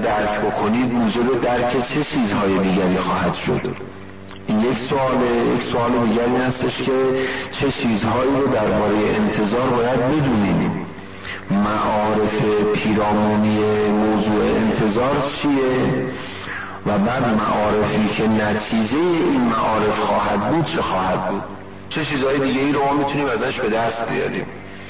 درک بکنید موجب درک چه چیزهای دیگری خواهد شد. این یک سوال دیگر این هستش که چه چیزهایی رو درباره انتظار باید بدونیم. معارف پیرامونی موضوع انتظار چیه و بعد معارفی که نتیجه این معارف خواهد بود چه خواهد بود، چه چیزهای دیگه ای رو ما میتونیم ازش به دست بیاریم.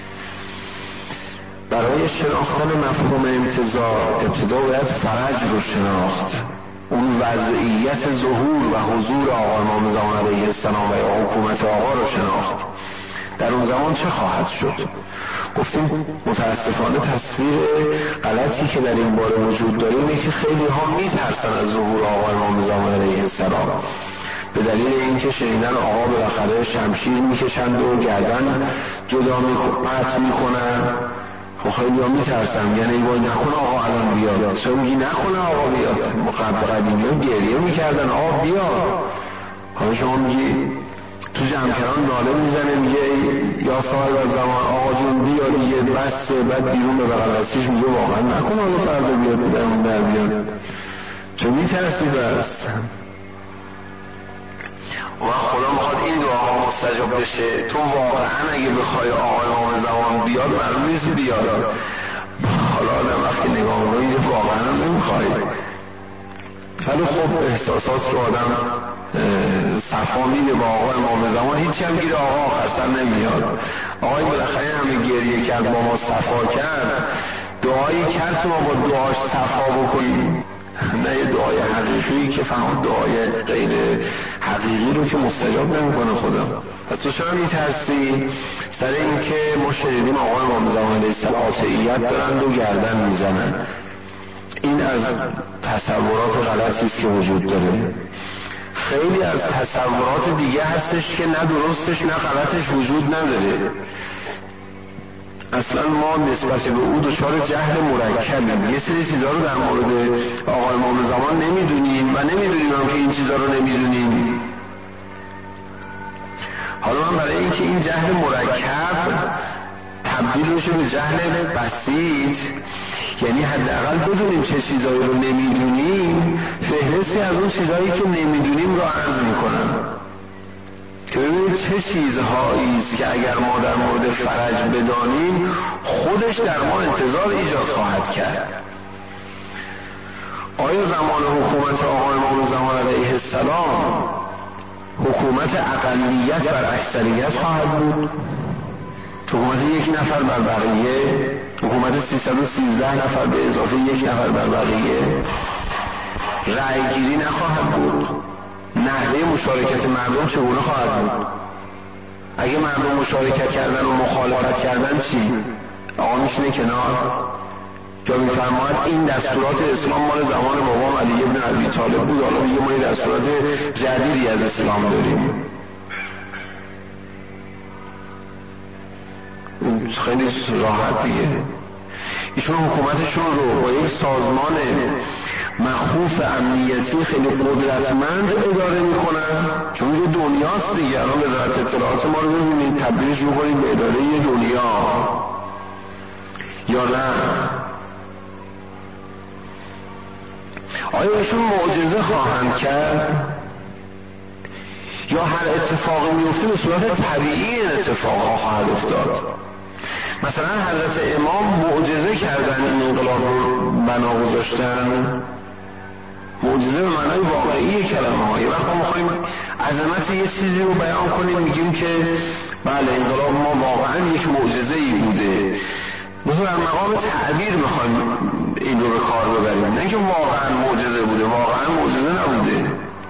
برای شناختن مفهوم انتظار ابتدا باید فرج رو شناخت، اون وضعیت ظهور و حضور آقا امام زمان علیه السلام و یا حکومت آقا رو شناخت. در اون زمان چه خواهد شد؟ گفتیم متاسفانه تصویر غلطی که در این باره وجود داره اینه که خیلی ها میترسن از ظهور آقا امام زمان علیه السلام، به دلیل اینکه شنیدن آقا بالاخره شمشیر میکشند و گردن جدا قطع میکنن. خب خیلی ها میترسن، یعنی وای نکنه آقا الان بیاد. چرا میگی نکنه آقا بیاد؟ قدیمی ها گریه میکردن آقا بیاد. حالا شما میگی تو جمکران ناله میزنه میگه یا صاحب از زمان آقا جون بیا دیگه بسته، بعد بیرون به بغل دستیش میگه واقعا نکنه آقا فردا بیاد بدرمون در بیاد. چون میترسی بس و خدا میخواد این دعاها مستجاب بشه. تو واقعا اگه بخوای آقا امام زمان بیاد معلوم نیست بیاد. حالا آدم وقتی نگاه میکنه واقعا نمیخوای، ولی خب احساسات رو آدم صفا میده با آقا امام زمان. هیچی هم گیر آقا آخر سر نمیاد. آقای بالاخره همه گریه کرد با ما صفا کرد، دعایی کرد که ما با دعاش صفا بکنیم، نه یه دعای حقیقی که فهم دعای غیر حقیقی رو که مستجاب نمیکنه خدا. و تو چرا میترسی؟ سر این که ما شنیدیم آقا امام زمان علیه السلام قاطعیت دارند و گردن میزنن. این از تصورات غلطی است که وجود داره. خیلی از تصورات دیگه هستش که نه درستش نه غلطش وجود نداره. اصلا ما نسبت به او دچار جهل مرکبیم. یه سری چیزا رو در مورد آقا امام زمان نمیدونیم و نمیدونیم هم که این چیزا رو نمیدونیم. حالا من برای اینکه این جهل مرکب تبدیل بشه به جهل بسیط، یعنی حداقل بدونیم چه چیزایی رو نمیدونیم، فهرستی از اون چیزایی که نمیدونیم رو عرض میکنم که ببینید چه چیزهایی است که اگر ما در مورد فرج بدانیم خودش در ما انتظار ایجاد خواهد کرد. آیا زمان حکومت آقا امام زمان علیه السلام حکومت اقلیت بر اکثریت خواهد بود؟ حکومت یک نفر بر بقیه؟ حکومت 313 نفر به اضافه یک نفر بر بقیه؟ رأی گیری نخواهد بود؟ نحوه مشارکت مردم چگونه خواهد بود؟ اگه مردم مشارکت کردن و مخالفت کردن چی؟ آقا میشینه کنار؟ یا میفرماید این دستورات اسلام مال زمان بابام علی ابن ابی طالب بود، حالا میگه ما این دستورات جدیدی از اسلام داریم. خیلی راحت دیگه. ایشون حکومتشون رو با یک سازمان مخوف امنیتی خیلی قدرتمند اداره میکنن، چون یه دنیاست دیگه. الان وزارت اطلاعات ما رو ببینید تبدیلش میکنید به اداره یه دنیا یا نه؟ آیا ایشون معجزه خواهند کرد یا هر اتفاقی میفته به صورت طبیعی این اتفاق خواهد افتاد؟ مثلا حضرت امام معجزه کردن، این انقلاب رو بنا گذاشتن. معجزه به معنای واقعی کلمه ها. یه وقت ما میخوایم عظمت یه چیزی رو بیان کنیم میگیم که بله انقلاب ما واقعا یک معجزه ای بوده، مثلا در مقام تعبیر میخوایم این رو به کار ببریم، نه که واقعا معجزه بوده. واقعا معجزه نبوده.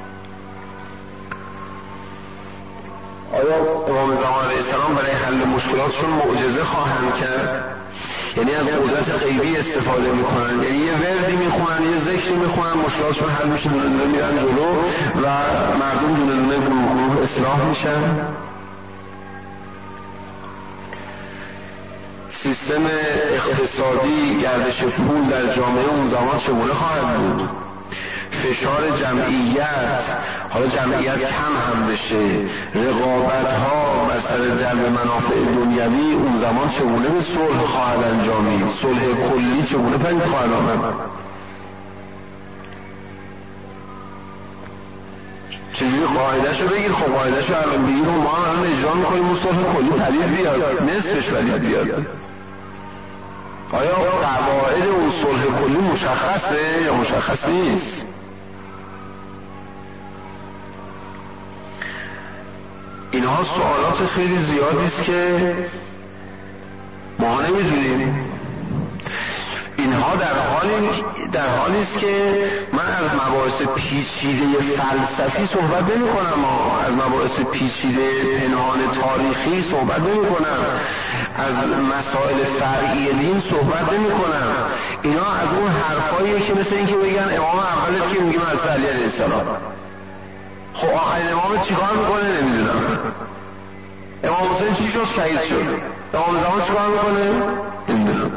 آیا امام زمان علیه السلام برای حل مشکلاتشون معجزه خواهند کرد؟ یعنی از قدرت غیبی استفاده میکنن، یعنی یه وردی میخونن، یه ذکری میخونن، مشکلاتشون حل میشه، دونه دونه میرن جلو و مردم دونه دونه گروه اصلاح میشن؟ سیستم اقتصادی گردش پول در جامعه اون زمان چگونه خواهد بود؟ فشار جمعیت، حالا جمعیت کم هم بشه، رقابت ها بر سر جلب منافع دنیوی اون زمان چگونه به صلح خواهد انجامید؟ صلح کلی چگونه پدید خواهد آمد؟ قاعده‌شو بگیر. خب قاعده‌شو الان بگیر و ما هم الان اجرا می‌کنیم اون صلح کلی پدید بیاد، نصفش پدید بیاد. آیا قواعد اون صلح کلی مشخصه یا مشخص نیست؟ اینها سوالات خیلی زیادی است که ما نمی‌دونیم. اینها در حالی است که من از مباحث پیچیده فلسفی صحبت نمی کنم، از مباحث پیچیده پنهان تاریخی صحبت نمی کنم، از مسائل فرعی دین صحبت نمی کنم. اینا از اون حرفاییه که مثل این که بگن امام اولت که میگیم از علی علیه السلام. خب آخرین امام چیکار میکنه نمیدونم. امام حسین چی شد؟ شهید شد. امام زمان چیکار میکنه نمیدونم.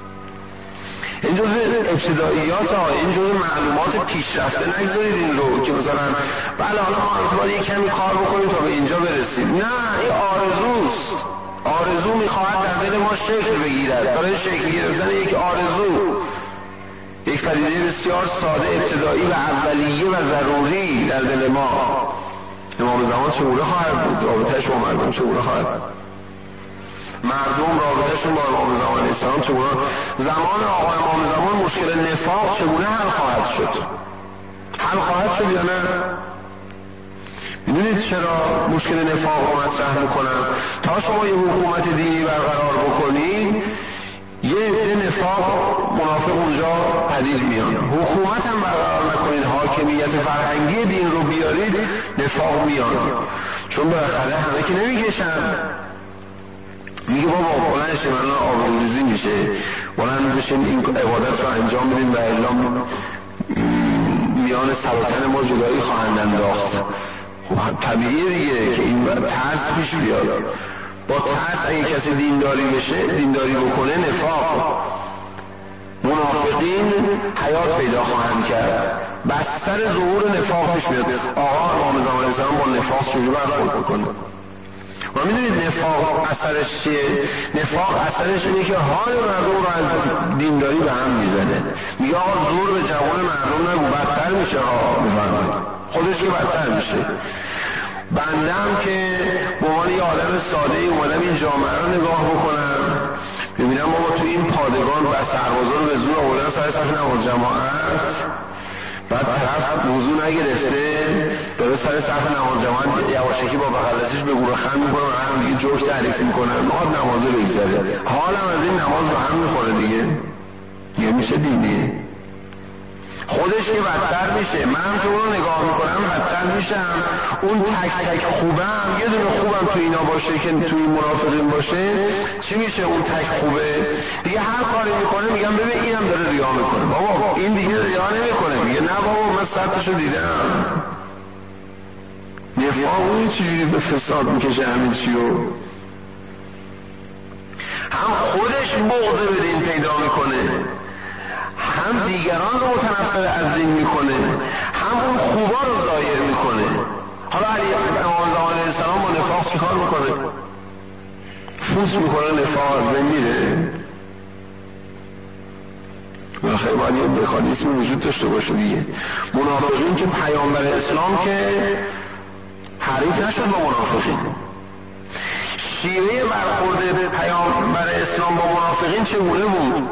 این جزء ابتداییات ها، این جزء معلومات پیشرفته نگذارید این رو که مثلا بله حالا ما باید یک کمی کار بکنیم تا به اینجا برسیم. نه، این آرزوست. آرزو میخواهد در دل ما شکل بگیرد. برای شکل گرفتن یک آرزو، یک پدیده بسیار ساده، ابتدایی و اولیه و ضروری در دل ما. امام زمان چگونه خواهد بود؟ رابطهش با مردم چگونه خواهد بود؟ مردم رابطهشون با امام زمان علیه السلام چگونه؟ زمان آقا امام زمان مشکل نفاق چگونه حل خواهد شد؟ حل خواهد شد یا نه؟ میدونید چرا مشکل نفاق رو مطرح میکنن؟ تا شما یه حکومت دینی برقرار بکنید یه عده نفاق منافق اونجا پدید میان. حکومت هم برقرار نکنید، حاکمیت فرهنگی دین رو بیارید، نفاق میان. چون بالاخره همه که نمیکشن. میگه بابا بلند شه، من آبروریزی میشه، بلند بشین این عبادت رو انجام بدیم و اعلام میان سرطان ما جدایی خواهند انداخت. خب طبیعیه دیگه که این ترس پیش بیاد. با ترس اگه کسی دینداری بکنه، نفاق، منافقین حیات پیدا خواهند کرد، بستر ظهور نفاق پیش بیاد. آقا امام زمان علیه السلام با نفاق چجوری برخورد بکنه؟ و میدونید نفاق اثرش چیه؟ نفاق اثرش اینه که حال مردم رو از دینداری به هم میزنه. میگه آقا زور به جوان مردم نگو، بدتر میشه. بفرمایید خودش که بدتر میشه. بنده هم که به عنوان یه آدم ساده اومدم این جامعه رو نگاه بکنم، ببینم بابا تو این پادگان و سربازا رو به زور آوردن سر صف نماز جماعت، بعد طرف وضو نگرفته داره سر صف نماز جماعت یواشکی با بغل دستش به گوره خند میکنه و هم دیگه جوک تعریف میکنه، میخواد نمازه بگذره. حالم از این نماز به هم میخوره دیگه. یه میشه دینی خودش که بدتر میشه. من که اون رو نگاه میکنم بدتر میشم. اون تک خوبم، یه دونه خوبم تو اینا باشه که توی منافقین باشه، چی میشه؟ اون تک خوبه دیگه هر کاری میکنه میگم ببین اینم داره ریا میکنه. بابا این دیگه ریا نمیکنه. میگه نه بابا من صدتشو دیدم. نفاق اون چجوری به فساد میکشه همین چیو. هم خودش بغض به دین پیدا میکنه، هم دیگران رو متنفر از دین میکنه، هم اون خوبا رو ظاهر میکنه. حالا امام زمان علیه السلام با نفاق چیکار میکنه؟ فوت میکنه، نفاق از بین میره. بالاخره باید یه مکانیزمی وجود داشته باشه دیگه. منافقین که پیامبر اسلام که حریف نشد با منافقین. شیوه برخورد پیامبر اسلام با منافقین چگونه بود؟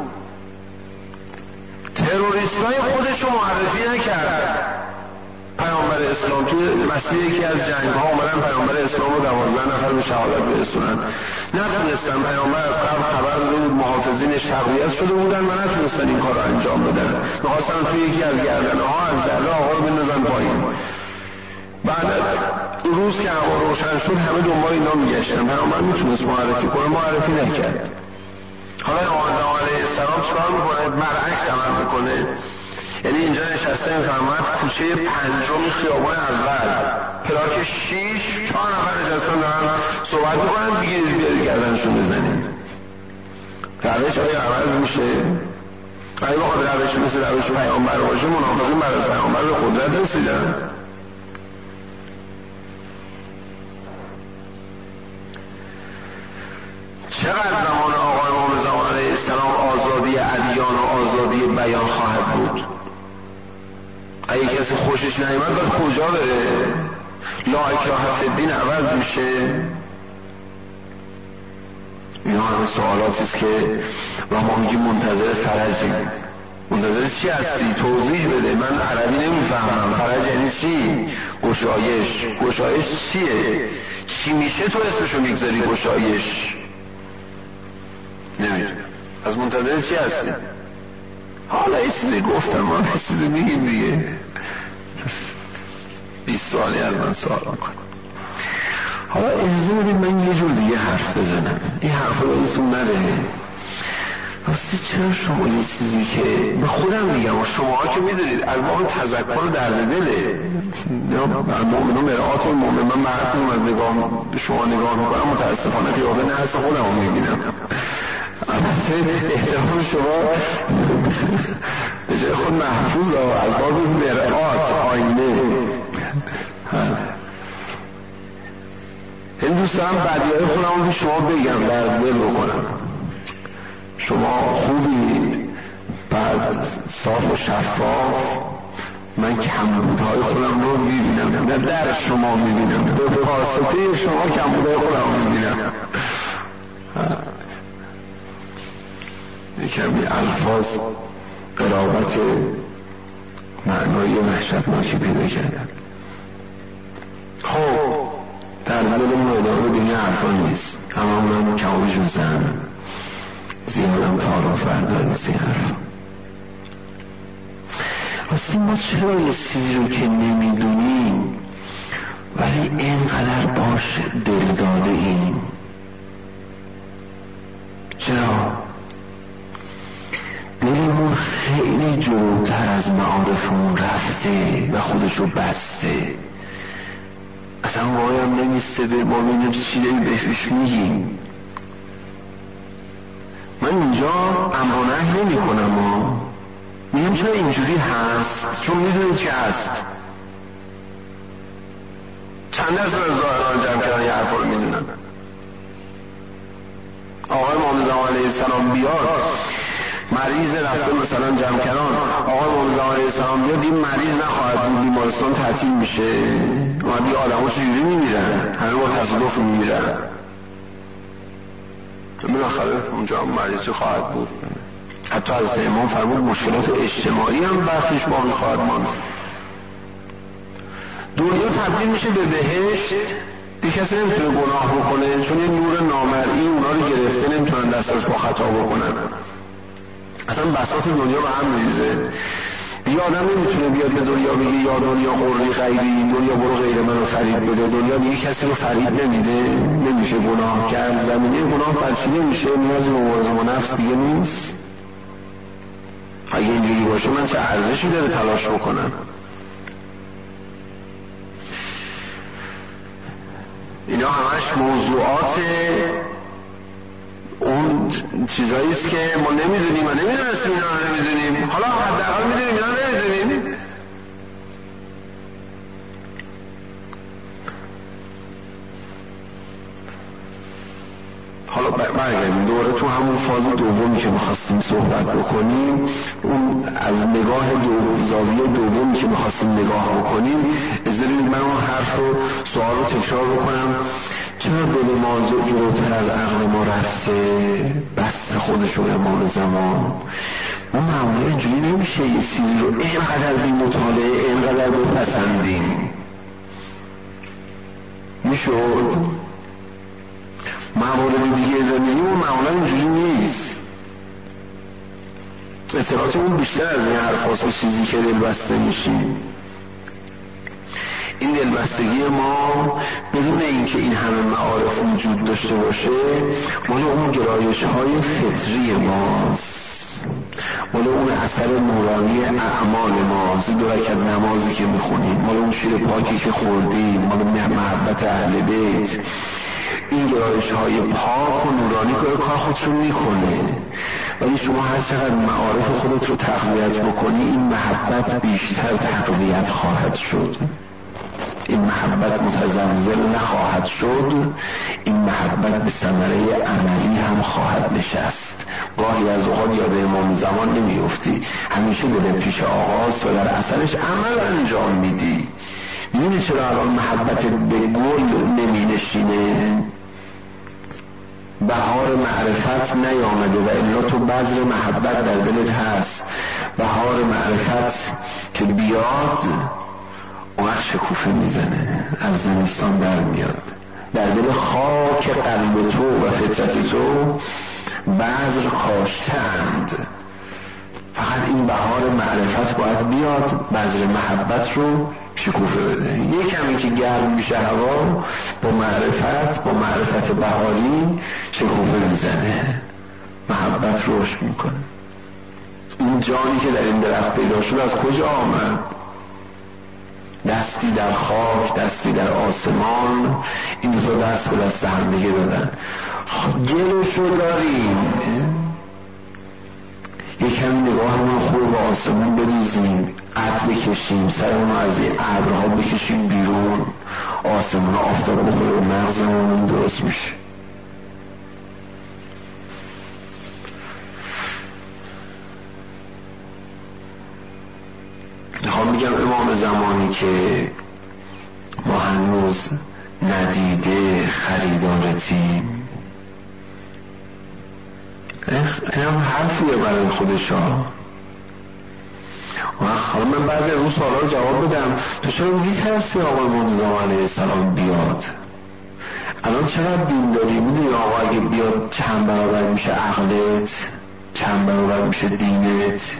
تروریستای خودش رو معرفی نکرد. پیامبر اسلام توی مسیر یکی از جنگ ها اومدن پیامبر اسلام رو 12 نفر به شهادت برسونن، نتونستن. پیامبر از قبل خبر داده بود محافظینش تقویت شده بودن و نتونستن این کار رو انجام بدن. میخواستن توی یکی از گردنه ها از دره آقا رو بندازن پایین. بعد روز که هوا روشن شد همه دنبال اینا میگشتن. پیامبر میتونست معرفی کنه، معرفی نکرد. حالا امام علیه السلام چیکار میکنه؟ برعکس عمل میکنه. یعنی اینجا نشسته میفرماید کوچه 5 خیابان اول پلاک 6 4 نفر نشستن دارن صحبت میکنن، بگیرید بیارید گردنشون بزنید. روش آیا عوض میشه؟ اگه بخواد روش مثل روش پیامبر باشه، منافقین بعد از پیامبر به قدرت رسیدن. چقدر زمان آقا امام زمان علیه السلام آزادی ادیان و آزادی بیان خواهد بود؟ اگه کسی خوشش نیامد باید کجا بره؟ لا اکراه فی الدین عوض میشه؟ اینا همه سوالاتی است که و ما میگیم منتظر فرجیم. منتظر چی هستی؟ توضیح بده. من عربی نمیفهمم. فرج یعنی چی؟ گشایش. گشایش چیه؟ چی میشه تو اسمشو میگذاری گشایش؟ نمیدونم. از منتظر چی هستی؟ حالا یه چیزی گفتم، ما یه چیزی میگیم دیگه. 20 سالی از من سوال میکنم. حالا اجازه بدید من یه جور دیگه حرف بزنم. این حرف رو ایسون نده. راستی چرا شما یه چیزی که به خودم میگم و شماها که میدونید از باب تذکر درد دله مؤمنون مرآت المؤمن، من معرفم از نگاه به شما نگاه میکنم، متاسفانه قیابه نحس خودم رو میبینم. البته احترام شما به جای خود محفوظ از باب مرآت آینه. این دوست دارم بدیهای خودم رو به شما بگم، در دل بکنم. شما خوبید، بعد صاف و شفاف. من کمبودهای خودم رو میبینم، نه در شما میبینم، به واسطه شما کمبودهای خودم رو میبینم. یکمی الفاظ قرابت معنایی وحشتناکی پیدا کردن. خب در دل میدان دیگه حرفا نیست، هممونم کمابیش میزن زیادم تارا فردا نیست این حرفا. راستی ما چرا یه چیزی رو که نمیدونیم ولی اینقدر باش دل داده ایم؟ چرا؟ دلمون خیلی جلوتر از معارفمون رفته و خودشو بسته. اصلا وایم نمیسته به ما بینیم چی داری بهش میگیم. من اینجا امر و نهی نمی کنم، میگم چرا اینجوری هست؟ چون میدونید که هست. چند درصد از ظاهران جمع کردن یه حرفا رو میدونن. آقای امام زمان علیه السلام بیاد مریض رفته مثلا جمکران، آقای امام زمان علیه السلام بیاد این مریض نخواهد بود، بیمارستان تعطیل میشه. اومدی آدم ها چجوری میمیرن؟ همه با تصادف میمیرن. بالاخره اونجا هم مریضی خواهد بود. حتی از امام فرمود مشکلات اجتماعی هم برخیش باقی خواهد ماند. دنیا تبدیل میشه به بهشت، دیگه کسی نمیتونه گناه بکنه چون یه نور نامرئی اونا رو گرفته، نمیتونن دست از پا خطا بکنن. اصلا بساط دنیا به هم میریزه. یه آدم نمیتونه بیاد به دنیا بگه یا دنیا قرری غیری، دنیا برو غیر منو فریب بده. دنیا دیگه کسی رو فریب نمیده، نمیشه گناه کرد. زمینه گناه برچیده میشه، نیازی به مبارزه با نفس دیگه نیست. اگه اینجوری باشه من چه ارزشی داره تلاش بکنم؟ اینا همش موضوعات اون چیزایی است که ما نمیدونیم و نمیدونستیم اینا رو نمیدونیم. حالا حداقل میدونیم اینا نمیدونیم. حالا برگردیم دوباره تو همون فاز دومی که میخواستیم صحبت بکنیم، اون از نگاه زاویه دومی که میخواستیم نگاه بکنیم. اجازه بدید من اون حرف رو سوال رو تکرار بکنم. چرا دل ما جلوتر از عقل ما رفته؟ بست خودش رو امام زمان. ما معمولا اینجوری نمیشه یه چیزی رو اینقدر بی مطالعه اینقدر بپسندیم. میشد موارد دیگه زندگیمون معمولا اینجوری نیست. اطلاعاتمون بیشتر از این حرفاست و چیزی که دلبسته میشیم. این دلبستگی ما بدون اینکه این همه معارف وجود داشته باشه مال اون گرایش های فطری ماست، مال اون اثر نورانی اعمال ماست. 2 رکعت نمازی که میخونیم، مال اون شیر پاکی که خوردیم، مال محبت اهل بیت. این گرایش های پاک و نورانی کار خودشون میکنه، ولی شما هر چقدر معارف خودت رو تقویت بکنی این محبت بیشتر تقویت خواهد شد. این محبت متزلزل نخواهد شد. این محبت به ثمره عملی هم خواهد نشست. گاهی از اوقات یاد امام زمان نمیفتی، همیشه دل پیش آقاست و در اثرش عمل انجام میدی. میدونی چرا الان محبت به گل نمی نشینه؟ بهار معرفت نیامده و الا تو بذر محبت در دلت هست. بهار معرفت که بیاد اون وقت شکوفه میزنه، از زمستان در میاد. در دل خاک قلب تو و فطرت تو بذر کاشتند. فقط این بهار معرفت باید بیاد بذر محبت رو شکوفه بده. یک کمی که گرم میشه هوا، با معرفت بهاری شکوفه میزنه، محبت رشد میکنه. این جانی که در این درخت پیدا شد از کجا آمد؟ دستی در خاک، دستی در آسمان، این دو دست به دست هم دیگه دادن. گلشو داریم، یکم نگاهمون خوب به آسمون بدوزیم، قد بکشیم، سرمون از این ابرها بکشیم بیرون، آسمون آفتاب بخوره به مغزمون، درست میشه. میخوام میگم امام زمانی که ما هنوز ندیده خریدارتیم، این هم حرفیه برای خودشا. حالا من بعضی از اون سوالا رو جواب بدم. تو چرا میترسی آقا امام زمان علیه السلام بیاد؟ الان چقدر دین داری؟ میدونی آقا اگه بیاد چند برابر میشه عقلت، چند برابر میشه دینت.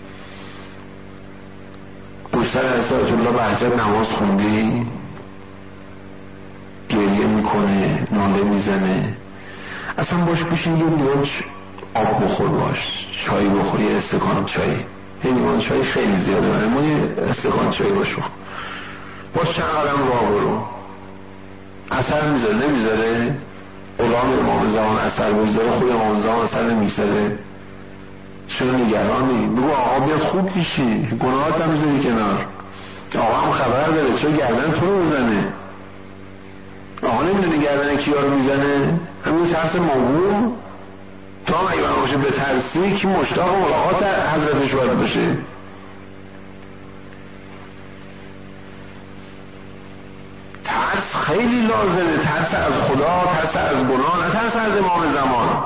پشتر حضرت الله بهجت نماز خوندی؟ گریه میکنه، ناله میزنه، اصلا باش بشین یه لیوان آب بخور، باش چای بخور، یه استکان چای، یه لیوان چای خیلی زیاده برای ما، یه استکان چای باش چند قدم راه برو. اثر میذاره نمیذاره؟ غلام امام زمان اثر بگذاره، خود امام زمان اثر نمیذاره؟ چرا نگرانی؟ بگو آقا بیاد خوب میشی، گناهات هم میذاری کنار، آقا هم خبر داره، چرا گردن تو رو بزنه؟ آقا نمیدونی گردن کیا رو میزنه؟ همین ترس موضوع. تو هم اگه من باشه بترسی که مشتاق ملاقات حضرتش باید باشه. ترس خیلی لازمه، ترس از خدا، ترس از گناه، نه ترس از امام زمان.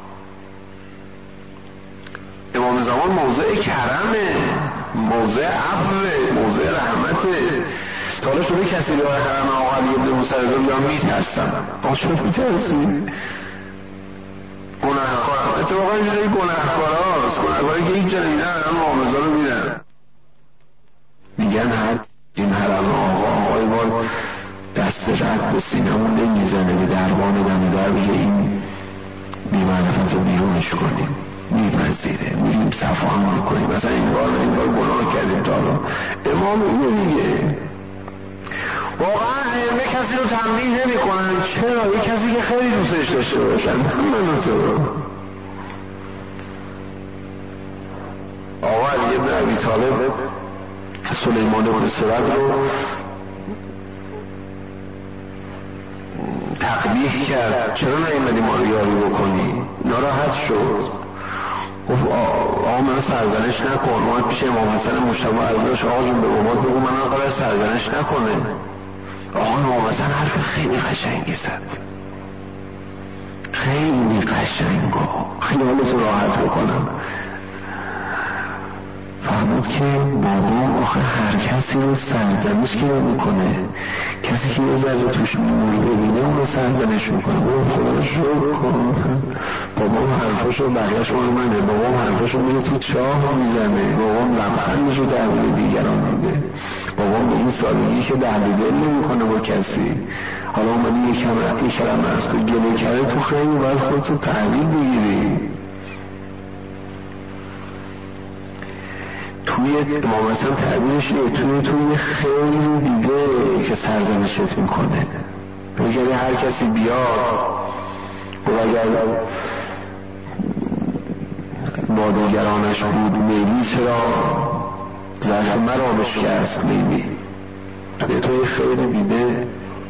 امام زمان موضع کرمه، موضع عفوه، موضع رحمته. تا حالا شده کسی بیاره حرم آقا علی ابن موسی رضی الله عنه میترسم؟ آقا چون میترسی؟ گناهکارم، اتفاقا اینجوری گناهکار هست، گناهکاری که هیچ جا نمیدن هم معامزا رو میدن، میگن هر این حرم آقای بار دست رد به سینمون نمیزنه، به دربان دم در بگه این بی‌معرفت رو بیرونش کنیم، میپذیره، میریم صفا هم میکنیم، مثلا این بار گناه کردیم تا حالا. امام اینه دیگه. واقعا ائمه کسی رو تنبیه نمی کنن. چرا؟ یه کسی که خیلی دوستش داشته باشن. من تو آقا علی ابن ابی طالب سلیمان بن سرد رو تقبیح کرد، چرا نیومدی ما رو یاری بکنی؟ ناراحت شد، گفت آقا منو سرزنش نکن. اومد پیش امام حسن مجتبی ازش، آقا جون به بابات بگو من انقدر سرزنش نکنه. آقا امام حسن حرف خیلی قشنگی زد، خیلی قشنگا، خیالتو راحت بکنم. فرمود که بابا آخه هر کسی رو سرزنش که نمیکنه، کسی که یه ذره توش نور ببینه اون رو سرزنش میکنه. بابا خدا رو شکر کن، بابا حرفاشو بقیهش مال منه، بابا حرفاشو میره تو چاه میزنه، بابا لبخندش رو تحویل دیگران میده، بابا به این سالگی که درد دل نمیکنه با کسی. حالا اومدی یک کلمه از تو گله کرده، تو خیلی باید خودتو تحویل بگیری. توی امام حسن تعبیرش توی خیلی دیده که سرزنشت میکنه. اگر هر کسی بیاد و اگر با دیگرانش بود میلی، چرا ظرف مرا بشکست میلی؟ توی خیلی دیده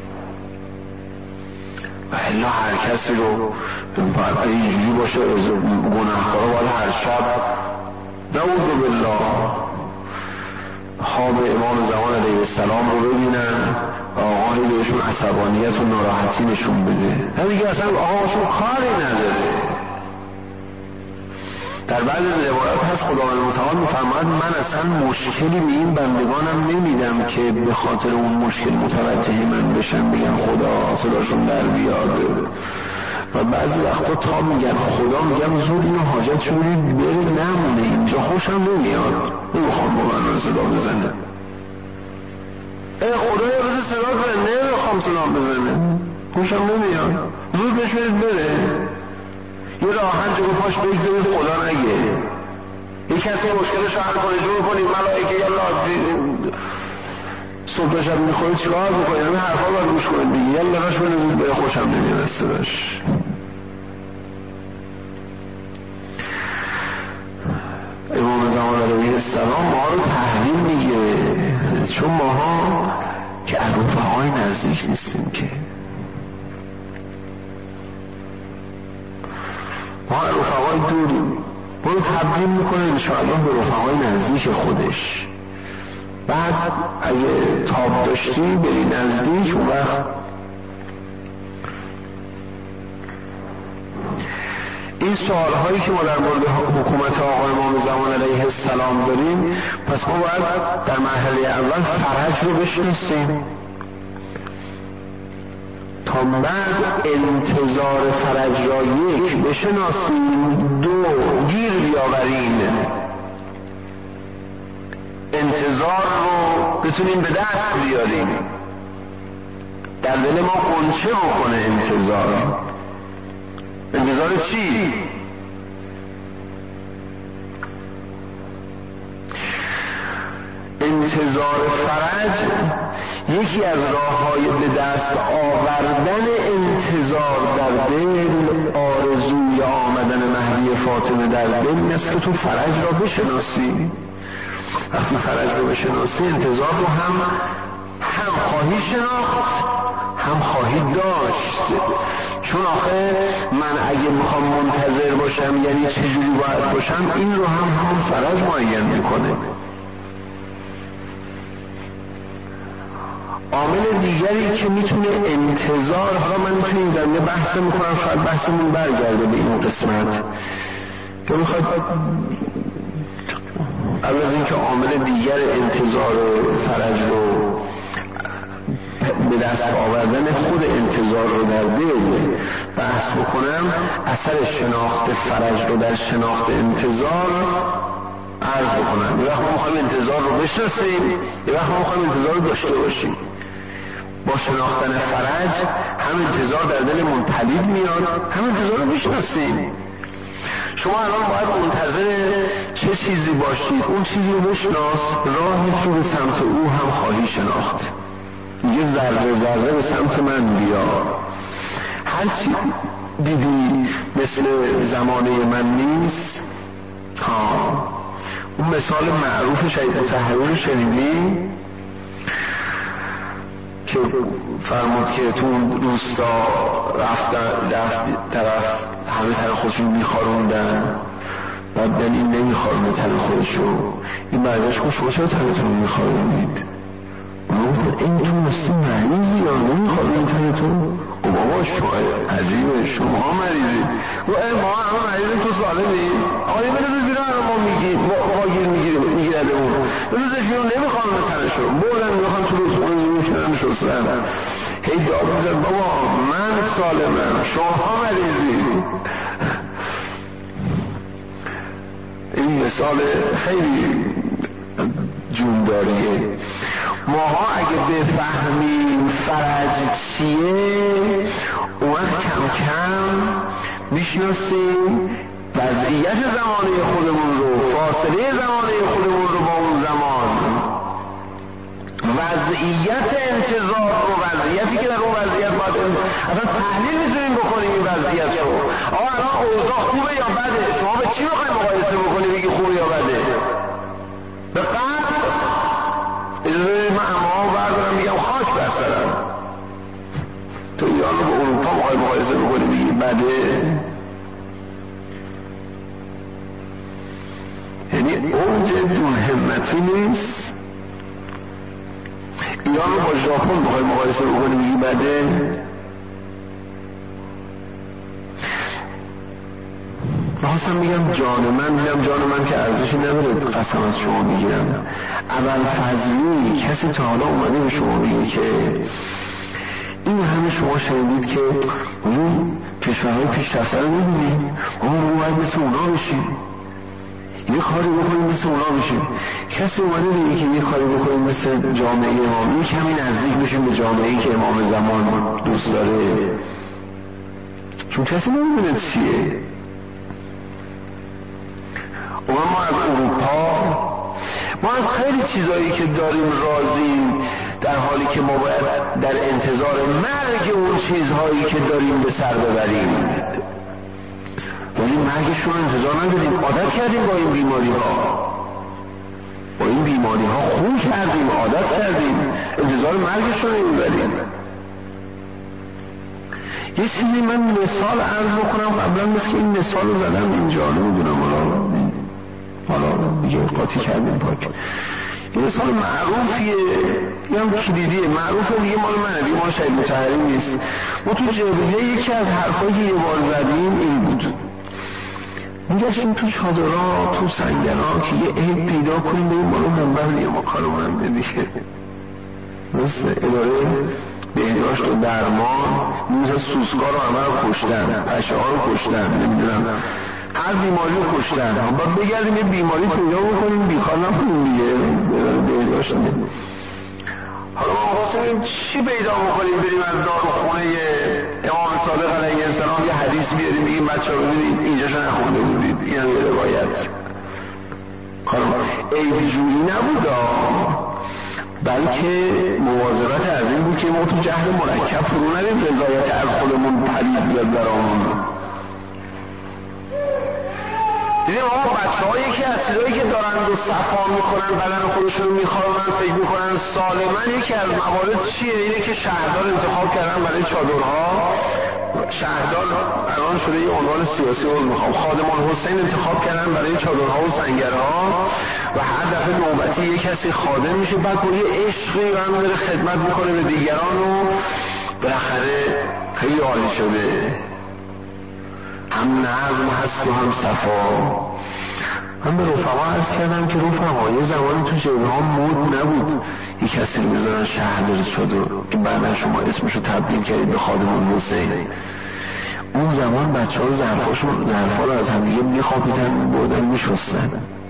و الا هر کسی رو باید اینجوری باشه. گناهکارا باید هر شب نعوذ بالله خواب امام زمان علیه السلام رو ببینن و آقا بهشون عصبانیت و ناراحتی نشون بده. دیگه اصلا آقاشون کاری نداره. در بعض روایات هست خداوند متعال میفرماید من اصلا مشکلی به این بندگانم نمیدم که به خاطر اون مشکل متوجه من بشن بگن خدا صداشون در بیاد. و بعضی وقتا تا میگن خدا میگم زود اینو حاجتشون برید بره نمونه اینجا خوشم نمیاد نمیخوام با من صدا بزنه. خدا یه روز صدا کنه نمیخوام صدا بزنه خوشم نمیاد زود بهش برید بره. یه راحت جلو پاش بگذارید خدا نگه. یه کسی مشکلش رو حل کنه جور کنید ملائکه یلا صبح شب میخورید چیکار میکنید همین حرفا باید گوش کنید دیگه یلا راش بنزید بره خوشم نمیاد صداش. امام زمان علیه السلام ما رو تحویل میگیره چون ماها که رفقای نزدیک نیستیم که ما رفقای دوریم. ما رو تبدیل میکنه انشاءالله به رفقای نزدیک خودش. بعد اگه تاب داشتی بری نزدیک اون وقت این سوال هایی که ما در مورد حکومت آقا امام زمان علیه السلام داریم پس ما باید در مرحله اول فرج رو بشناسیم تا بعد انتظار فرج را یک بشناسیم دو گیر بیاوریم انتظار رو بتونیم به دست بیاریم در دل ما قنچه بکنه انتظار چی؟ انتظار فرج یکی از راه‌های به دست آوردن انتظار در دل آرزوی آمدن مهدی فاطمه در دل است که تو فرج را بشناسی. وقتی فرج رو بشناسی انتظار رو هم خواهی شناخت هم خواهی داشت. چون آخه من اگه میخوام منتظر باشم یعنی چجوری باید باشم این رو هم همون فرج معین میکنه. عامل دیگری که میتونه انتظار ها من میتونه این زمینه بحث میکنم شاید بحثمون برگرده به این قسمت که میخواد قبل از اینکه عامل دیگر انتظار فرج رو به دست آوردن خود انتظار رو در دل بحث بکنم اثر شناخت فرج رو در شناخت انتظار عرض بکنم. یه وقت ما میخوایم انتظار رو بشناسیم یه وقت ما میخوایم انتظار رو داشته باشیم. با شناختن فرج هم انتظار در دلمون پدید میاد هم انتظار رو بشناسیم. شما الان باید منتظر چه چیزی باشید اون چیزی رو بشناس راهش رو به سمت او هم خواهی شناخت. میگه ذره ذره به سمت من بیا. هر چی دیدی مثل زمانه من نیست. اون مثال معروف شهید مطهری رو شنیدی که فرمود که تو روستا رفت طرف همه تن خودشون میخاروندن بعد دن این نمیخارونه تن خودشو این برگشت کن شما چرا تنتون رو میخاروندید؟ اونو گفتن این تو مستی مریضی یا نمیخارونید تنتون؟ و بابا شما عجیبه شما مریضی و ما همه مریضیم تو سالمی آقایی بده بیرون ما میگیرد اون بده بیرون نمیخارونه تنشو بردن میخوان تو روز خونه میکنن شستن هی داد میزد بابا من سالمم شما مریضی. این مثال خیلی جونداریه. ماها اگه بفهمیم فرج چیه اون وقت کم کم میشناسیم وضعیت زمانه خودمون رو فاصله زمانه خودمون رو با اون زمان وضعیت انتظار رو وضعیتی که در اون وضعیت باید اصلا تحلیل میتونیم بکنیم این وضعیت رو. آقا الان اوضاع خوبه یا بده؟ شما به چی میخوای مقایسه بکنی بگی خوبه یا بده؟ به قلب اجازه من اما بردارم میگم خاک بر سرم. تو ایران رو به اروپا میخوای مقایسه بکنی بگی بده؟ یعنی اوج دون همتی نیست ایران رو با ژاپن بخوای مقایسه بکنی میگی بده؟ میخواستم میگم جان من که ارزشی نداره قسم از شما میگیرم. اول فضلی کسی تا حالا اومده به شما میگه که این همه شما شنیدید که اون کشورهای پیشرفته رو میبینید اون باید مثل اونا بشیم، یه کاری بکنیم مثل اونا بشیم. کسی اومده بگه که یه کاری بکنیم مثل جامعه امام، یک کمی نزدیک بشیم به جامعه‌ای که امام زمان دوست داره، چون کسی نمیدونه چیه. ما از اروپا، ما از خیلی چیزایی که داریم راضیم، در حالی که ما باید در انتظار مرگ اون چیزهایی که داریم به سر ببریم، ولی مرگشون انتظار نداریم. عادت کردیم با این بیماری ها خون کردیم، عادت کردیم، انتظار مرگشون نمیبریم. یه چیزی من مثال عرض بکنم قبلا، مثل که این مثال رو زدم اینجا، نمیدونم حالا دیگه قاطی کردیم پاک. این مثال معروفیه، یه هم کلیدیه، معروفه دیگه، مال منه دیگه، مال شهید مطهری نیست. ما تو جبهه یکی از حرفایی که یه بار زدیم این بود، میگشتیم تو چادرها تو سنگرها که یه عیب پیدا کنیم به این مالو منبر دیگه، ما کارمونم دیگه مثل اداره بهداشت و درمان مثل سوسکا رو همه رو کشتن، پشه ها رو کشتن، نمیدونم هر بیماری رو کشتن. باید بگردیم یه بیماری پیدا بکنیم بیخار نکنیم دیگه، بهداشت نمید. حالا ما خواستیم چی پیدا بکنیم بریم از داروخونه امام صادق علیه السلام یه حدیث بیاریم بگیم بچه رو ببینید اینجاشو نخونده بودید، این هم یه روایت. عیب جویی نبود، بلکه مواظبت از این بود که ما تو جهل مرکب فرو نریم رضایت از خودمون پدید بیاد برامون. دیدیم آقا بچه ها یکی از چیزایی که دارند و صفا میکنن بدن خودشون میخوارن فکر میکنن سالمن، یکی از موارد چیه؟ اینه که شهردار انتخاب کردن برای چادرها. شهردار الان شده یه عنوان سیاسی رو میخوام، خادم الحسین انتخاب کردن برای چادرها و سنگرها و هر دفعه نوبتی یه کسی خادم میشه، بعد با یه عشقی هم داره خدمت میکنه به دیگران و بالاخره خیلی عالی شده، هم نظم هست و هم صفا. من به رفقا عرض کردم که رفقا یه زمانی تو جبهه ها مود نبود یه کسی رو بذارن شهردار چادر که بعدا شما اسمشو تبدیل کردید به خادم الحسین. اون زمان بچه ها ظرفا رو از هم دیگه میخوابیدن بردن میشستن.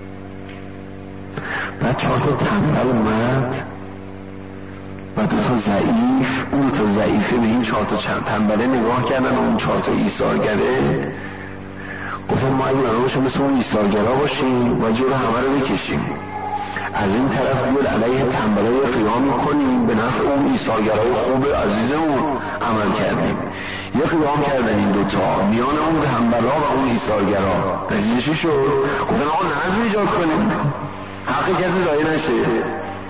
بعد 4 تا تنبل اومد و 2 تا ضعیف، اون 2 تا ضعیفه به این 4 تا تنبله نگاه کردن و اون 4 تا ایثارگره گفتن ما اگه برای باشیم مثل اون ایثارگرها باشیم و جلو همه رو بکشیم، از این طرف بیاد علیه تنبلای قیام کنیم، به نفع اون ایثارگرهای خوب عزیزمون عمل کردیم. یه قیام کردن این 2 تا میان اون تنبلا و اون ایثارگرها. نتیجه چی شد؟ گفتن آقا نظم ایجاد کنیم، حق کسی ضایع نشه.